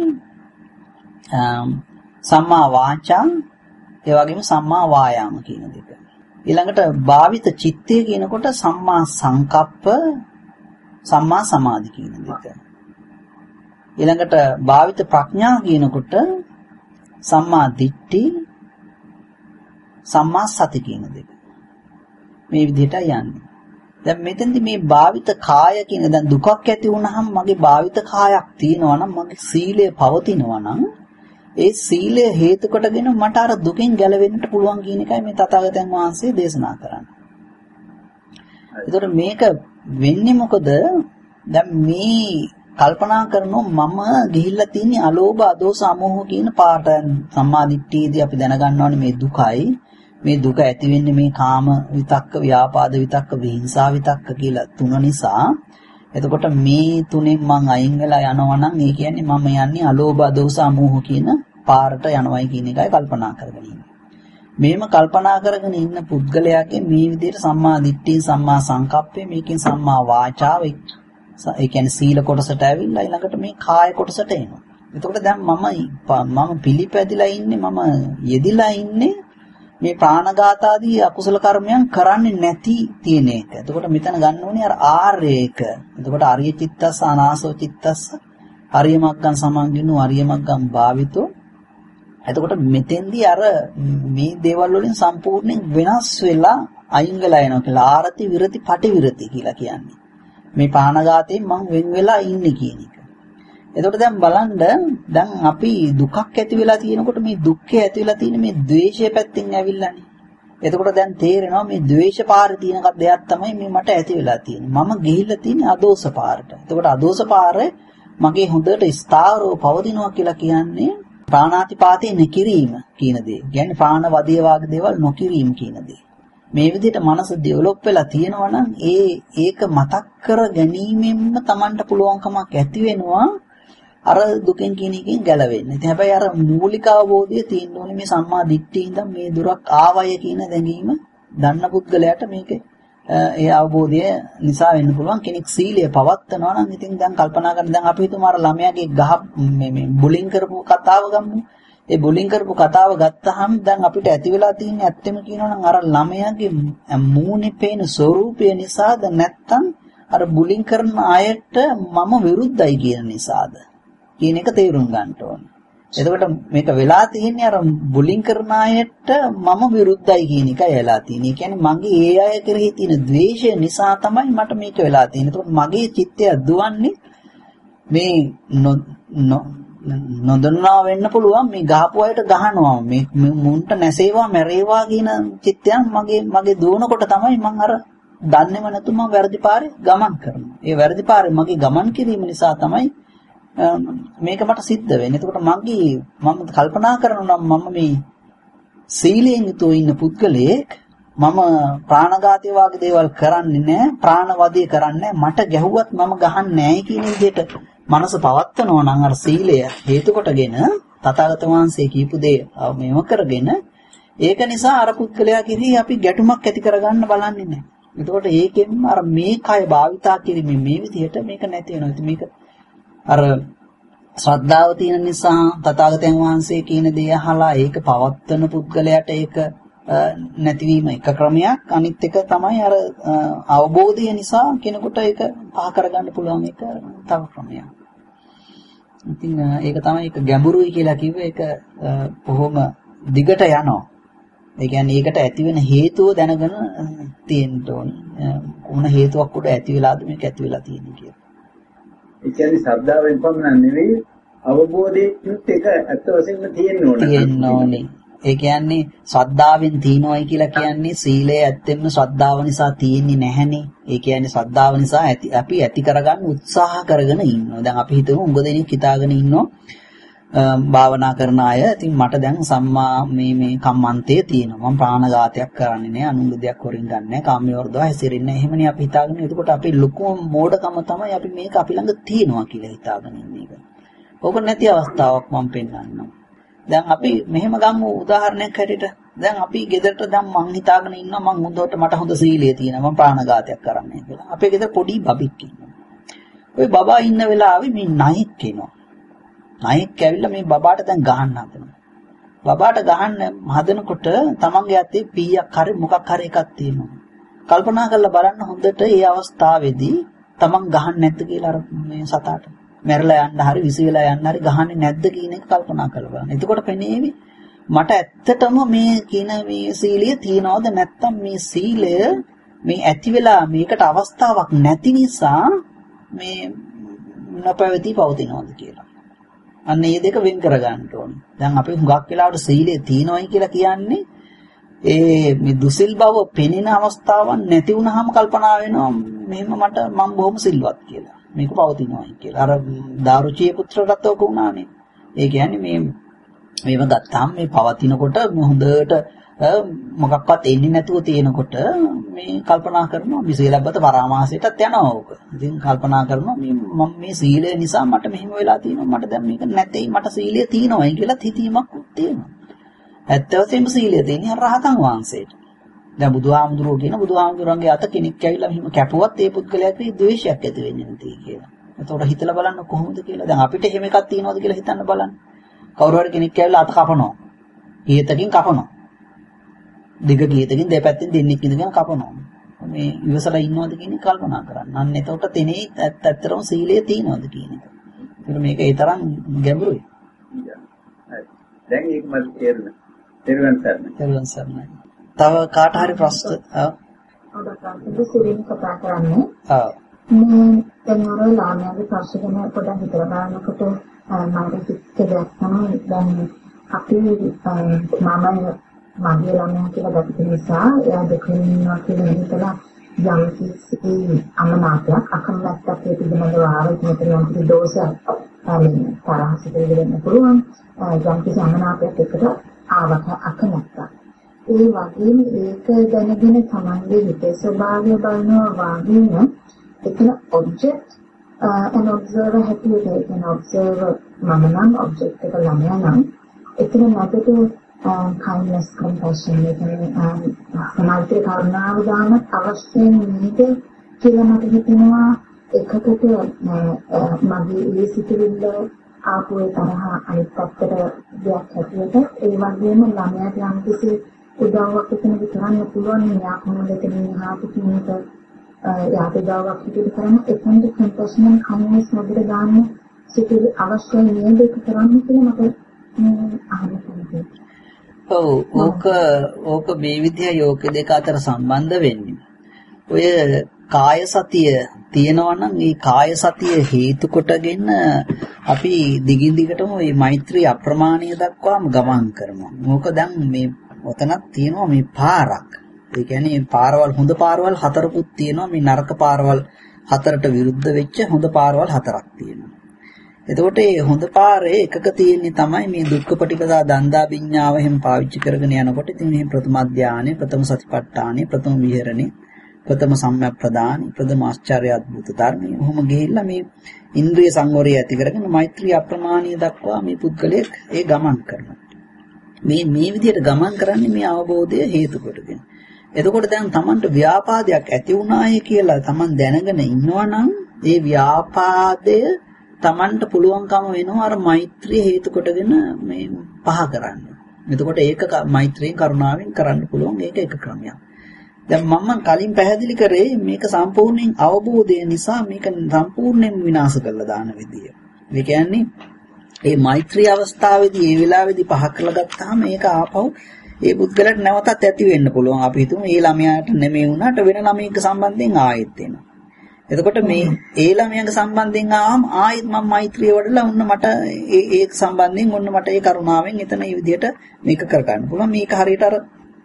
සම්මා වාචා ඒ වගේම සම්මා වායාම කියන දෙක. ඊළඟට භාවිත චිත්තය කියනකොට සම්මා සංකප්ප සම්මා සමාධි කියන දෙක. ඊළඟට භාවිත ප්‍රඥා කියනකොට සම්මා දිට්ඨි සම්මා සති කියන දෙක. මේ විදිහට යන්නේ. දැන් මෙතෙන්දි මේ භාවිත කාය කියන දැන් දුකක් ඇති වුනහම මගේ භාවිත කායක් තියෙනවා නම් මගේ සීලය පවතිනවා නම් ඒ සීලය හේතු කොටගෙන මට අර දුකෙන් ගැලවෙන්නට පුළුවන් කියන එකයි මේ තථාගතයන් වහන්සේ දේශනා කරන්නේ. ඒතර මේක වෙන්නේ මොකද? දැන් මේ කල්පනා කරනවා මම ගිහිල්ලා තියෙන්නේ අලෝභ අදෝස අමෝහ කියන පාට සම්මාදිට්ඨියේදී අපි දැනගන්න ඕනේ මේ දුකයි. මේ දුක ඇති වෙන්නේ මේ කාම විතක්ක, ව්‍යාපාද විතක්ක, විහිංසා විතක්ක කියලා තුන නිසා. එතකොට මේ තුනෙන් මං අයින් වෙලා යනවා නම් ඒ කියන්නේ මම යන්නේ අලෝභ අදෝස අමෝහ කියන පාරට යනවායි කියන එකයි කල්පනා කරගෙන ඉන්නේ. මේම කල්පනා කරගෙන ඉන්න පුද්ගලයාගේ මේ විදිහට සම්මා දිට්ඨිය, සම්මා සංකප්පය, මේකෙන් සම්මා වාචාව, ඒ කියන්නේ සීල කොටසට ඇවිල්ලා ඊළඟට මේ කාය කොටසට එනවා. එතකොට දැන් මම පිළිපැදිලා ඉන්නේ මම යෙදිලා ඉන්නේ මේ ප්‍රාණඝාත ආදී අකුසල කර්මයන් කරන්නේ නැති තියෙන එක. එතකොට මෙතන ගන්න ඕනේ අර ආර්ය එක. එතකොට ආර්ය චිත්තස්ස අනාසෝ චිත්තස්ස ආර්ය මග්ගං සමන්ගිනු ආර්ය මග්ගං භාවිතෝ. එතකොට මෙතෙන්දී අර මේ දේවල් වලින් සම්පූර්ණයෙන් වෙනස් වෙලා අයින් වෙලා යනවා කියලා ආරති විරති පටිවිරති කියලා කියන්නේ. මේ ප්‍රාණඝාතයෙන් මං වෙන් වෙලා ඉන්නේ කියන එක. එතකොට දැන් බලන්න දැන් අපි දුකක් ඇති වෙලා තියෙනකොට මේ දුක්ඛය ඇති වෙලා තියෙන මේ ද්වේෂය පැත්තෙන් ඇවිල්ලානේ. එතකොට දැන් තේරෙනවා මේ ද්වේෂ පාරේ තියෙන දෙයක් තමයි මේ මට ඇති වෙලා තියෙන්නේ. මම ගිහිල්ලා තියෙන්නේ අදෝස පාරට. එතකොට අදෝස පාරේ මගේ හොඳට ස්ථාවරව පවතිනවා කියලා කියන්නේ ප්‍රාණාතිපාතේ නොකිරීම කියන දේ. කියන්නේ ප්‍රාණ වදිය වාගේ දේවල් නොකිරීම කියන දේ. මේ විදිහට මනස ඩෙවලොප් වෙලා තියෙනවා නම් ඒක මතක් කර ගැනීමෙන්ම Tamanට පුළුවන්කමක් ඇති වෙනවා අර දුකෙන් කියන එකෙන් ගැලවෙන්න. ඉතින් හැබැයි අර මූලික අවබෝධය තියෙන්න ඕනේ මේ සම්මා දිට්ඨියෙන් ඉඳන් මේ දුරක් ආවය කියන දැනීම දන්න පුද්ගලයාට මේකේ ඒ අවබෝධය නිසා වෙන්න පුළුවන්. කෙනෙක් සීලය පවත්නවා නම් ඉතින් දැන් කල්පනා කරන දැන් අපි හිතමු අර ළමයාගේ මේ බුලින් කරපු කතාව ගමු. ඒ බුලින් කරපු කතාව ගත්තාම දැන් අපිට ඇති වෙලා තියෙන්නේ ඇත්තම කියනවා නම් අර ළමයාගේ මූණේ පේන ස්වરૂපය නිසාද නැත්නම් අර බුලින් කරන අයට මම විරුද්ධයි කියන නිසාද කියන එක තේරුම් ගන්න ඕනේ. එතකොට මේක වෙලා තියෙන්නේ අර බුලින් කරන අයට මම විරුද්ධයි කියන එකයි වෙලා තියෙන්නේ. ඒ කියන්නේ මගේ ඒ අය කෙරෙහි තියෙන ද්වේෂය නිසා තමයි මට මේක වෙලා තියෙන්නේ. එතකොට මගේ චිත්තය දුවන්නේ මේ නොදන්නා වෙන්න පුළුවන් මේ ගහපු අයට ගහනවා මේ මුන්ට නැසේවා මැරේවා කියන චිත්තයන් මගේ දුවනකොට තමයි මම අර දන්නේම නැතු මම වැරදි පාරේ ගමන් කරනවා. ඒ වැරදි පාරේ මගේ ගමන් කිරීම නිසා තමයි මේක මට සිද්ධ වෙන්නේ. එතකොට මම කල්පනා කරනවා නම් මම මේ සීලයෙන් යුතුව ඉන්න පුද්ගලයෙක් මම ප්‍රාණඝාතය වගේ දේවල් කරන්නේ නැහැ, ප්‍රාණවදය කරන්නේ නැහැ, මට ගැහුවත් මම ගහන්නේ නැහැ කියන විදිහට මනස පවත්වනවා නම් අර සීලය හේතු කොටගෙන තථාගත වහන්සේ කියපු දේ මේව කරගෙන ඒක නිසා අර පුද්ගලයා කිරී අපි ගැටුමක් ඇති කරගන්න බලන්නේ නැහැ. එතකොට ඒකෙන් අර මේ කය භාවිතා කිරීමේ මේ විදිහට මේක නැති වෙනවා. ඉතින් මේක අර ශ්‍රද්ධාව තියෙන නිසා තථාගතයන් වහන්සේ කියන දේ අහලා ඒක පවත්වන පුද්ගලයාට ඒක නැතිවීම එක ක්‍රමයක්. අනිත් එක තමයි අර අවබෝධය නිසා කෙනෙකුට ඒක පහ කරගන්න පුළුවන් එක තව ක්‍රමයක්. ඉතින් ඒක තමයි ඒක ගැඹුරුයි කියලා කිව්වේ. ඒක කොහොම දිගට යනවා. ඒ කියන්නේ ඒකට ඇති වෙන හේතුව දැනගෙන තියෙන්න ඕනේ. මොන හේතුවක් උඩ ඇති වෙලාද මේක ඇති වෙලා තියෙන්නේ කියලා. ඒ කියන්නේ ශ්‍රද්ධාවෙන් පමණ නෙවෙයි අවබෝධයත් එක ඇත්ත වශයෙන්ම තියෙන්න ඕනේ. ඒ කියන්නේ ශ්‍රද්ධාවෙන් තියනවායි කියලා කියන්නේ සීලය ඇත්තෙන්ම ශ්‍රද්ධාව නිසා තියෙන්නේ නැහැනේ. ඒ කියන්නේ ශ්‍රද්ධාව නිසා අපි ඇති කරගන්න උත්සාහ කරගෙන ඉන්නවා. දැන් අපි හිතමු උඟ දෙනෙක් හිතාගෙන ඉන්නවා භාවනා කරන අය. ඉතින් මට දැන් සම්මා මේ කම්මන්තය තියෙනවා. මම ප්‍රාණඝාතයක් කරන්නේ නැහැ, අනුන්ගේ දෙයක් හොරින් ගන්න නැහැ, කාමයේ හැසිරෙන්නේ නැහැ. එහෙමනේ අපි හිතාගෙන. එතකොට අපි ලොකුම මෝඩකම තමයි අපි මේක අපි ළඟ තියෙනවා කියලා හිතාගෙන ඉන්නේ එක. ඕක නැති අවස්ථාවක් මම පෙන්නන්නම්. දැන් අපි මෙහෙම ගමු උදාහරණයක් හැටියට. දැන් අපි ගෙදරට දැන් මං හිතාගෙන ඉන්නවා මං හොඳට මට හොඳ සීලය තියෙනවා මම ප්‍රාණඝාතයක් කරන්නේ කියලා. අපේ ගෙදර පොඩි බබෙක් ඉන්නවා. ওই බබා ඉන්න වෙලාවේ මේ නයික් එනවා. නයික් ඇවිල්ලා මේ බබාට දැන් ගහන්න හදනවා. බබාට ගහන්න හදනකොට තමන්ගේ අතේ පීයක් හරි මොකක් හරි එකක් තියෙනවා. කල්පනා කරලා බලන්න හොඳට ඒ අවස්ථාවේදී තමන් ගහන්නේ නැද්ද කියලා අර මේ සතාට. මැරලා යන්න හරි විසි වෙලා යන්න හරි ගහන්නේ නැද්ද කියන එක කල්පනා කරලා බලන්න. එතකොට පෙනේවි මට ඇත්තටම මේ කියන මේ සීලය තියනවද නැත්නම් මේ සීලය මේ ඇති වෙලා මේකට අවස්ථාවක් නැති නිසා මේ නොපැවති පවතිනවද කියලා. අන්න මේ දෙක වෙන් කර ගන්න ඕනේ. දැන් අපි හුඟක් වෙලාවට සීලය තියනවයි කියලා කියන්නේ මේ දුසිල් බව පෙනෙන අවස්ථාවක් නැති වුනහම කල්පනා වෙනවා මෙහෙම මම බොහොම සිල්වත් කියලා. මේක පවතිනවායි කියලා. අර දාරුචියේ පුත්‍රටත් ඔක වුණානේ. ඒ කියන්නේ මේව ගත්තාම මේ පවතිනකොට හොඳට මොකක්වත් එන්නේ නැතුව තියෙනකොට මේ කල්පනා කරනවා මේ සීලබ්බත පරාමාසයටත් යනවා ඕක. ඉතින් කල්පනා කරනවා මම මේ සීලය නිසා මට මෙහෙම වෙලා තියෙනවා. මට දැන් මේක නැtei මට සීලය තියෙනවායි කියලා හිතීමක් තියෙනවා. ඇත්ත වශයෙන්ම සීලය තියෙන්නේ රහතන් වහන්සේට. දැන් බුදුහාමුදුරුවෝ කියන බුදුහාමුදුරන්ගේ අත කෙනෙක් ඇවිල්ලා මෙහෙම කැපුවත් ඒ පුද්ගලයාට ද්වේෂයක් ඇති වෙන්නේ නැති කියලා. එතකොට හිතලා බලන්න කොහොමද කියලා. දැන් අපිට එහෙම එකක් තියෙනවද කියලා හිතන්න බලන්න. කවුරු හරි කෙනෙක් ඇවිල්ලා අත කපනවා. කීයතකින් කපනවා. දිග කීයතකින් දෙපැත්තෙන් දෙන්නෙක් ඉඳගෙන කපනවා. මේ ඉවසලා ඉන්නවද කියන එක කල්පනා කරන්න. අන්න එතකොට තෙනේ ඇත්තටම සීලය තියෙනවද කියන එක. ඒක මේක ඒ තරම් ගැඹුරුයි. දැන් ඒක මට තේරුණා. තේරුවන් සරණයි. තව කාට හරි ප්‍රශ්න ඔබ සිරින් කතා කරන්නේ. ඔව්. දැන් අර ලාමයාගේ ප්‍රශ්න ගැන පොඩ්ඩක් හිතලා බලනකොට මට හිතෙයක් තමයි දැන් අපි මගේ ළමයා කියලා ගත්ත නිසා එයා දෙකෙන් ඉන්නවා කියලා හිතලා යම් කිසි අමනාපයක් අකමැත්තක් පිළිබඳව ආවොත් මෙතන යම් කිසි දෝෂයක් තරහසිත වෙන්න පුළුවන්. යම් කිසි අමනාපයක් එකට ආවක අකමැත්තක්. ඒ වගේම ඒක දැනගෙන තමන්ගේ හිතේ ස්වභාවය බලනවා වගේම එතන object and observer හැටියට එතන observer මම නම් object එක ළමයා නම් එතන නැගිට kindness compassion සමාජයේ කරුණාව දාන අවශ්‍ය නේද කියලා මට හිතෙනවා. එකකට මගේ ඒ සිතුවිල්ල ආපු තරහ අනිත් පැත්තට දෙයක් හැටියට ඒ වගේම ළමයාට යම් කිසි උදාවක් එතනදි කරන්න පුළුවන් යා කොහොමද එතනින්හාට කියනක යාට උදාවක් හිතේ කරන්න එතනදි compassion and kindness මැදට දාන්න සිතුවිලි අවශ්‍ය නේද ඒක කරන්න කියලා මට අහන්න පුළුවන්. ඕක මේ විදිහයි ඕක දෙක අතර සම්බන්ධ වෙන්නේ. ඔය කාය සතිය තියෙනවා නම් ඒ කාය සතිය හේතු කොටගෙන අපි දිගින් දිගටම මේ මෛත්‍රී අප්‍රමාණීය දක්වාම ගමන් කරනවා. මොකද දැන් මේ ඔතනක් තියෙනවා මේ පාරක්. ඒ කියන්නේ පාරවල් හොඳ පාරවල් හතරකුත් තියෙනවා. මේ නරක පාරවල් හතරට විරුද්ධ වෙච්ච හොඳ පාරවල් හතරක් තියෙනවා. එතකොට මේ හොඳ පාරේ එකක තියෙන්නේ තමයි මේ දුක්ඛපටිපදා දන්දා විඤ්ඤාව එහෙම පාවිච්චි කරගෙන යනකොට ඉතින් මේ ප්‍රථම ධානය, ප්‍රථම සතිපට්ඨානය, ප්‍රථම විහරණය, ප්‍රථම සම්‍යක් ප්‍රදාන, ප්‍රථම ආශ්චර්ය අද්භූත ධර්මය. ඔහොම ගිහිල්ලා මේ ඉන්ද්‍රිය සංවරය ඇති කරගෙන මෛත්‍රී අප්‍රමාණීය දක්වා මේ පුද්ගලයෙක් ඒ ගමන් කරනවා. මේ විදිහට ගමන් කරන්නේ මේ අවබෝධය හේතු කොටගෙන. එතකොට දැන් Tamanට ව්‍යාපාදයක් ඇති වුණාය කියලා Taman දැනගෙන ඉන්නවා නම් ඒ ව්‍යාපාදය Tamanට පුළුවන්කම වෙනවා අර මෛත්‍රිය හේතු කොටගෙන මේ පහ කරන්න. එතකොට ඒක මෛත්‍රියෙන් කරුණාවෙන් කරන්න පුළුවන්. ඒක එක ක්‍රමයක්. දැන් මම කලින් පැහැදිලි කරේ මේක සම්පූර්ණයෙන් අවබෝධය නිසා මේක සම්පූර්ණයෙන් විනාශ කරලා දාන විදිය. ඒ කියන්නේ මේ මෛත්‍රී අවස්ථාවේදී මේ වෙලාවේදී පහ කරලා ගත්තාම මේක ආපහු ඒ පුද්ගලයාට නැවතත් ඇති වෙන්න පුළුවන්. අපි හිතමු මේ ළමයාට නෙමෙයි වුණාට වෙන ළමයෙක් සම්බන්ධයෙන් ආයෙත් එනවා. එතකොට මේ ඒ ළමයාගේ සම්බන්ධයෙන් ආවම ආයෙත් මම මෛත්‍රිය වඩලා ඔන්න මට ඒක සම්බන්ධයෙන් ඔන්න මට ඒ කරුණාවෙන් එතන මේ විදිහට මේක කර ගන්න පුළුවන්. මේක හරියට අර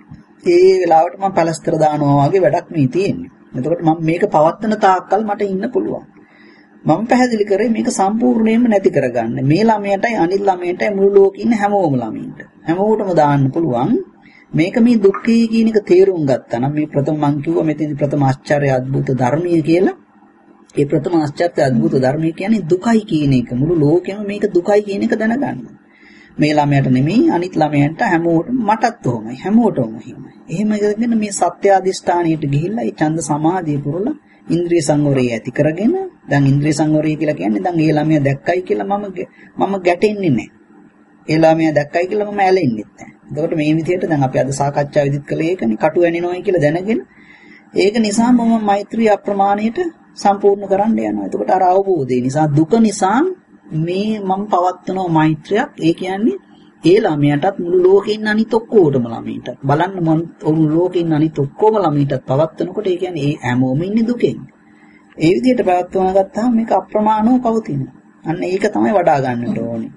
ඒ වෙලාවට මම පැලස්තර දානවා වගේ වැඩක් මේ තියෙන්නේ. එතකොට මම මේක පවත්වන තාක්කල් මට ඉන්න පුළුවන්. මම පැහැදිලි කරේ මේක සම්පූර්ණයෙන්ම නැති කරගන්න. මේ ළමයටයි අනිත් ළමයටයි මුළු ලෝකෙ ඉන්න හැමෝම ළමයින්ට. හැමෝටම දාන්න පුළුවන්. මේක මේ දුක්ඛය කියන එක තේරුම් ගත්තා නම් මේ ප්‍රථම මං කිව්වා මෙතනදී ප්‍රථම ආශ්චර්ය අද්භූත ධර්මීය කියලා. ඒ ප්‍රථම ආශ්චර්ය අද්භූත ධර්මීය කියන්නේ දුකයි කියන එක. මුළු ලෝකෙම මේක දුකයි කියන එක දැනගන්න. මේ ළමයට නෙමෙයි අනිත් ළමයන්ට හැමෝටම මටත් උවමයි හැමෝටම එහෙමයි. එහෙම ඉගෙන මේ සත්‍ය අධිෂ්ඨානයට ගිහිල්ලා ඒ ඡන්ද සමාධිය පුරලා ඉන්ද්‍රිය සංවරය ඇති කරගෙන දැන් ඉන්ද්‍රිය සංවරය කියලා කියන්නේ දැන් ඒ ළමයා දැක්කයි කියලා මම ගැටෙන්නේ නැහැ. ඒ ළමයා දැක්කයි කියලා මම ඇලෙන්නෙත් නැහැ. එතකොට මේ විදිහට දැන් අපි අද සාකච්ඡාවෙදිත් කළේ ඒකනේ කටු ඇනිනොයි කියලා දැනගෙන ඒක නිසා මම මෛත්‍රී අප්‍රමාණයට සම්පූර්ණ කරන්න යනවා. එතකොට අර අවබෝධය නිසා දුක නිසා මේ මම පවත්වනවා මෛත්‍රියක්. ඒ කියන්නේ ඒ ළමයාටත් මුළු ලෝකෙ ඉන්න අනිත් ඔක්කොටම ළමයින්ටත් බලන්න මම මුළු ලෝකෙ ඉන්න අනිත් ඔක්කොම ළමයින්ටත් පවත්වනකොට ඒ කියන්නේ ඒ හැමෝම ඉන්නේ දුකෙන්. ඒ විදිහට පවත්වන ගත්තාම මේක අප්‍රමාණව පවතිනවා. අන්න ඒක තමයි වඩා ගන්නට ඕනේ.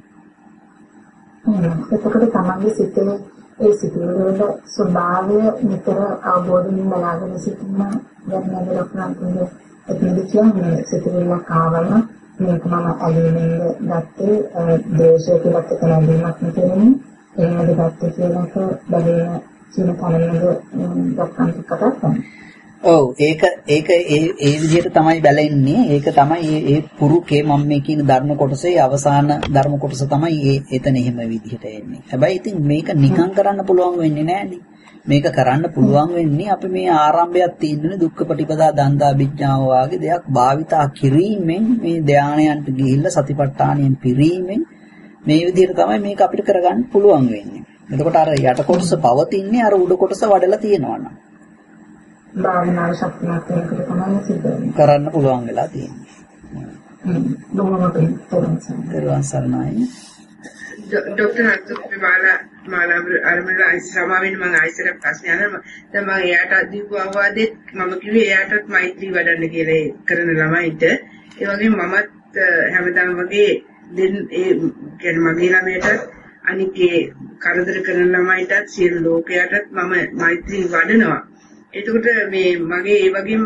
එතකොට තමන්ගේ සිතේ ඒ සිතුවිල්ල ස්වභාවය නිතර අවබෝධයෙන් බලාගෙන සිටින යන්නේ ලක්ෂණන්නේ එතනදි කියන්නේ සිතුවිල්ලක් ආවම මේක මම ඇලෙන්නේ ගත්තේ දේශය කියලා තනදීමක් නෙවෙයි එහෙමද ගත්තේ කියලාක බැලේ සින කලින්ද දක්වන්න කතා කරනවා. ඔව් ඒක ඒ විදිහට තමයි බැලෙන්නේ. ඒක තමයි ඒ පුරුකේ මම මේ කියන ධර්ම කොටසේ අවසාන ධර්ම කොටස තමයි එතන එහෙම විදිහට එන්නේ. හැබැයි ඉතින් මේක නිකන් කරන්න පුළුවන් වෙන්නේ නැහැනේ. මේක කරන්න පුළුවන් වෙන්නේ අපි මේ ආරම්භයක් තියෙන්නේ දුක්ඛ ප්‍රතිපදා දන්දා විඥාව වගේ දෙයක් භාවිතා කිරීමෙන් මේ ධානයන්ට ගිහිල්ලා සතිපට්ඨානයෙන් පිරීමෙන් මේ විදිහට තමයි මේක අපිට කරගන්න පුළුවන් වෙන්නේ. එතකොට අර යට කොටස පවතින්නේ අර උඩ කොටස වඩලා තියෙනවා නම් භාවනාවේ ශක්තියක් වෙනකොට තමයි සිද්ධ වෙන්නේ. කරන්න පුළුවන් වෙලා තියෙන්නේ. බොහොම දරුවන් සරණයි. ડોક્ટર අතුත් මාලා අරමල සමාවෙන්න මම ආයිසර ප්‍රශ්න අහනවා. දැන් මම එයාට දීපු අවවාදෙත් මම කිව්වේ එයාටත් මෛත්‍රී වඩන්න කියලා කරන ළමයිට. ඒ වගේම මමත් හැමදාම වගේ ඒ කියන්නේ මගේ ළමයටත් අනිකේ කරදර කරන ළමයිටත් සියලු ලෝකයටත් මම මෛත්‍රී වඩනවා. එතකොට මේ මගේ ඒ වගේම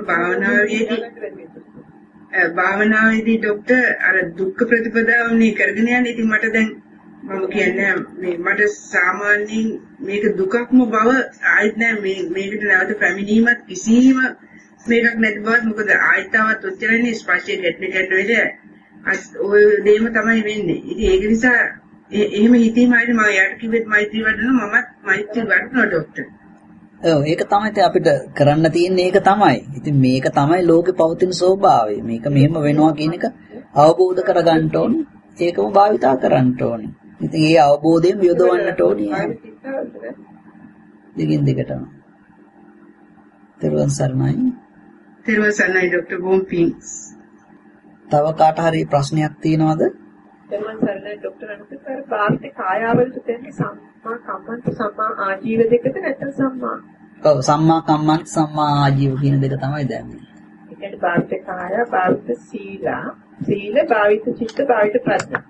භාවනාවේදී ડોක්ටර් අර දුක්ඛ ප්‍රතිපදාවනේ කරගෙන යන්නේ. ඉතින් මට දැන් මම කියන්නේ මේ මට සාමාන්‍යයෙන් මේක දුකක්ම බව ආයිත් නෑ මේකට නැවත පැමිණීමත් කිසිම මේකක් නැති බවත් මොකද ආයිතාවත් උච්චරන්නේ ස්පර්ශයේ ගැටෙන්න වෙන්නේ ඔය දෙයම තමයි වෙන්නේ. ඉතින් ඒක නිසා එහෙම හිතීම ආයිත් මම යාට කිව්වෙත් මෛත්‍රී වඩනවා මමත් මෛත්‍රී වඩනවා ડોක්ටර්. ඔව් ඒක තමයි අපිට කරන්න තියෙන්නේ ඒක තමයි. ඉතින් මේක තමයි ලෝකේ පවතින ස්වභාවය. මේක මෙහෙම වෙනවා කියන එක අවබෝධ කරගන්න ඕනේ. ඒකම භාවිතා කරන්න ඕනේ. ඉතින් ඒ අවබෝධයෙන් යොදවන්නට ඕනේ. දිගින් දිගටම. තෙරුවන් සරණයි. තෙරුවන් සරණයි ડોක්ටර් බොම්පින්ස්. තව කාට හරි ප්‍රශ්නයක් තියෙනවද? තෙරුවන් සරණයි ડોක්ටර් අනුකම්පාර ප්‍රාර්ථේ කායාවලට තියෙන්නේ සම්මා කම්මන්ත සම්මා ආජීව දෙකද නැත්නම් සම්මා? ඔව් සම්මා කම්මන්ත සම්මා ආජීව කියන දෙක තමයි දැන්නේ. ඒ කියන්නේ ප්‍රාර්ථේ කාය, ප්‍රාර්ථ සීලා, සීල, භාවිත චිත්ත, භාවිත ප්‍රඥා.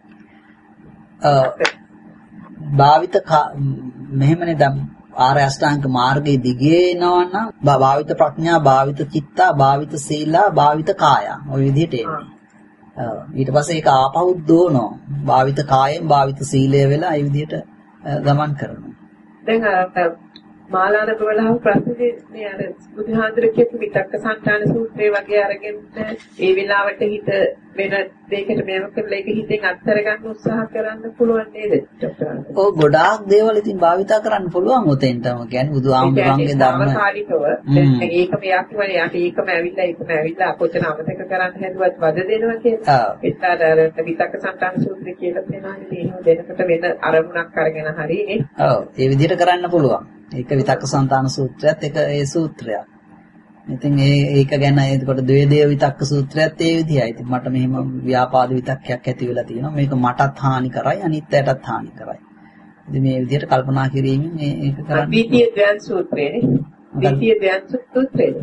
භාවිත මෙහෙමනේ දැන් ආර්ය අෂ්ටාංග මාර්ගයේ දිගේ යනවනම් භාවිත ප්‍රඥා, භාවිත චිත්තා, භාවිත සීලා, භාවිත කාය. ඔය විදිහට එන්නේ. ඊට පස්සේ ඒක ආපහු දෝනවා. භාවිත කායෙන් භාවිත සීලය වෙලා ඒ විදිහට ගමන් කරනවා. දැන් මාලාන ප්‍රවලහව ප්‍රශ්නේ මේ අර බුදුහාඳුර කියපු විතක්ක සංඨාන සූත්‍රය වගේ අරගෙන ඒ වෙලාවට හිත වෙන දෙයකට මේව කරලා ඒක හිතෙන් අත්හැර ගන්න උත්සාහ කරන්න පුළුවන් නේද? ඔව් ගොඩාක් දේවල් ඉතින් භාවිතා කරන්න පුළුවන් උතෙන්ටම කියන්නේ බුදුආමරංගේ ධර්ම කාලිකව දැන් ඒක මෙයක් වගේ යට ඒකම ඇවිල්ලා කොච්චර අමතක කරන්න හැදුවත් වද දෙනවා කියලා. ඒත් අර විතක්ක සංඨාන සූත්‍රය කියලා තියෙනවා දෙනකොට වෙන අරමුණක් අරගෙන හරිනේ. ඔව් ඒ විදිහට කරන්න පුළුවන්. ඒක විතක්ක සංතාන සූත්‍රයත් ඒක ඒ සූත්‍රයක්. ඉතින් ඒක ගැන එතකොට ද්වේදේව විතක්ක සූත්‍රයත් ඒ විදිහයි. ඉතින් මට මෙහෙම ව්‍යාපාද විතක්කයක් ඇති වෙලා තියෙනවා. මේක මටත් හානි කරයි අනිත්යටත් හානි කරයි. ඉතින් මේ විදිහට කල්පනා කිරීමෙන් ඒක කරන්න. ද්විතීය ධ්‍යාන සූත්‍රයනේ. ද්විතීය ධ්‍යාන සූත්‍රයද?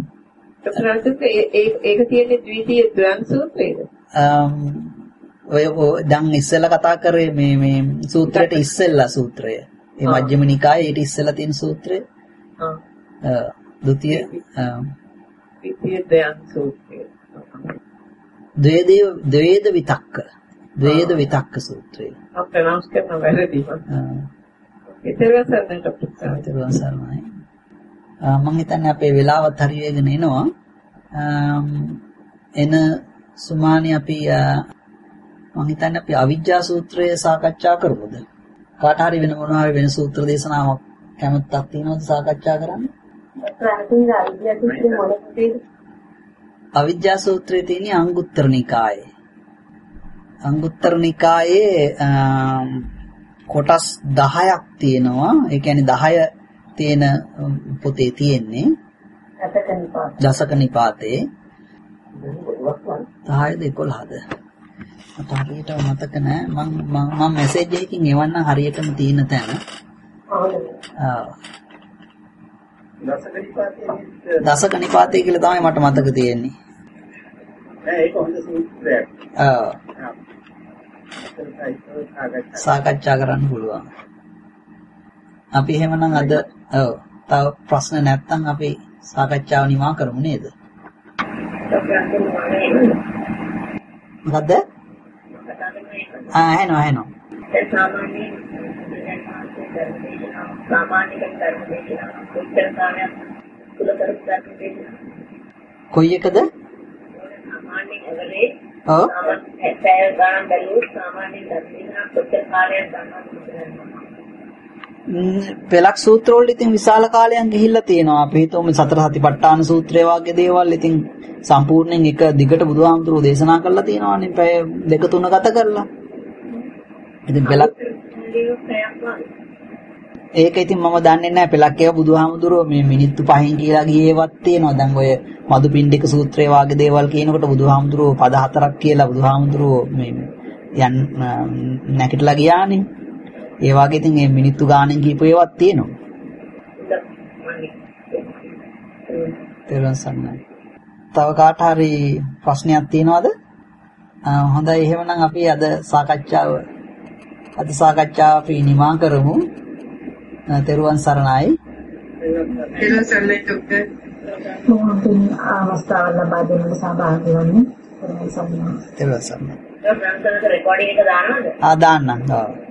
ඒක තියෙන්නේ ද්විතීය ධ්‍යාන සූත්‍රයද? ඔය දැන් ඉස්සෙල්ලා කතා කරේ මේ සූත්‍රයට ඉස්සෙල්ලා සූත්‍රය. ඒ මජ්ක්‍ධිම නිකායේ ඊට ඉස්සෙල්ලා තියෙන සූත්‍රය. ද්විතීය ධ්‍යාන සූත්‍රය. ද්වේද විතක්ක සූත්‍රය. ප්‍රොනවුන්ස් කරන වැරදි. ඒතරවසන්නට සරණයි. මම හිතන්නේ අපේ වෙලාවත් හරි වෙගෙන එනවා. එන සුමානි අපි මම හිතන්නේ අපි අවිජ්ජා සූත්‍රය සාකච්ඡා කරමුද? කාට හරි වෙන මොනවා හරි වෙන සූත්‍ර දේශනාවක් කැමැත්තක් තියෙනවද සාකච්ඡා කරන්න? අවිජ්ජා සූත්‍රයේ තියෙන අංගුත්තර නිකායේ. අංගුත්තර නිකායේ කොටස් 10ක් තියෙනවා. ඒ කියන්නේ 10 තියෙන පොතේ තියෙන්නේ දසක නිපාතේ 10ද 11ද මට හරියට මතක නෑ. මම මැසේජ් එකකින් එවන්න හරියටම තියෙන තැන. දසක නිපාතේ කියලා තමයි මට මතක තියෙන්නේ. ඒක හොඳ සූත්‍රයක්. සාකච්ඡා කරන්න පුළුවන්. අපි එහෙමනම් අද තව ප්‍රශ්න නැත්නම් අපි සාකච්ඡාව නිමා කරමු නේද? මොකද්ද? එහෙනම් ඒ සාමාන්‍ය ධර්ම දේශනා උත්තර කාණයක් තුල කරපු කොයි එකද? සාමාන්‍යයෙන් ඇවරේජ් ඔව්. පැය ගණන් බැලුවොත් සාමාන්‍යයෙන් දර්ශනයක් කොච්චර කාලයක් ගන්නවද පෙලක් සූත්‍ර වල ඉතින් විශාල කාලයක් ගිහිල්ලා තියෙනවා. අපි හිතුවම සතර සතිපට්ඨාන සූත්‍රය වගේ දේවල් ඉතින් සම්පූර්ණයෙන් එක දිගට බුදුහාමුදුරුවෝ දේශනා කරලා තියෙනවානේ. පැය 2-3 ගත කරලා. ඉතින් පෙලක් ඒක ඉතින් මම දන්නේ නැහැ. පෙලක් ඒවා බුදුහාමුදුරුවෝ මේ මිනිත්තු 5න් කියලා ගියේවත් තියෙනවා. දැන් ඔය මදුපිණ්ඩික සූත්‍රය වගේ දේවල් කියනකොට බුදුහාමුදුරුවෝ පද 4ක් කියලා බුදුහාමුදුරුවෝ මේ යන් නැකිටලා ගියානේ. ඒ වගේ ඉතින් මේ මිනිත්තු ගානෙන් කියපු ඒවාත් තියෙනවා. තව කාට හරි ප්‍රශ්නයක් තියෙනවද? හොඳයි එහෙමනම් අපි අද සාකච්ඡාව අපි නිමා කරමු. තෙරුවන් සරණයි. තෙරුවන් සරණයි ડોක්ටර්. මොහොතින් අවස්ථාව ලබා දෙන්න සහභාගී වෙන්න. තෙරුවන් සරණයි. තෙරුවන් සරණයි. රෙකෝඩින් එක දානවද? දාන්නම්.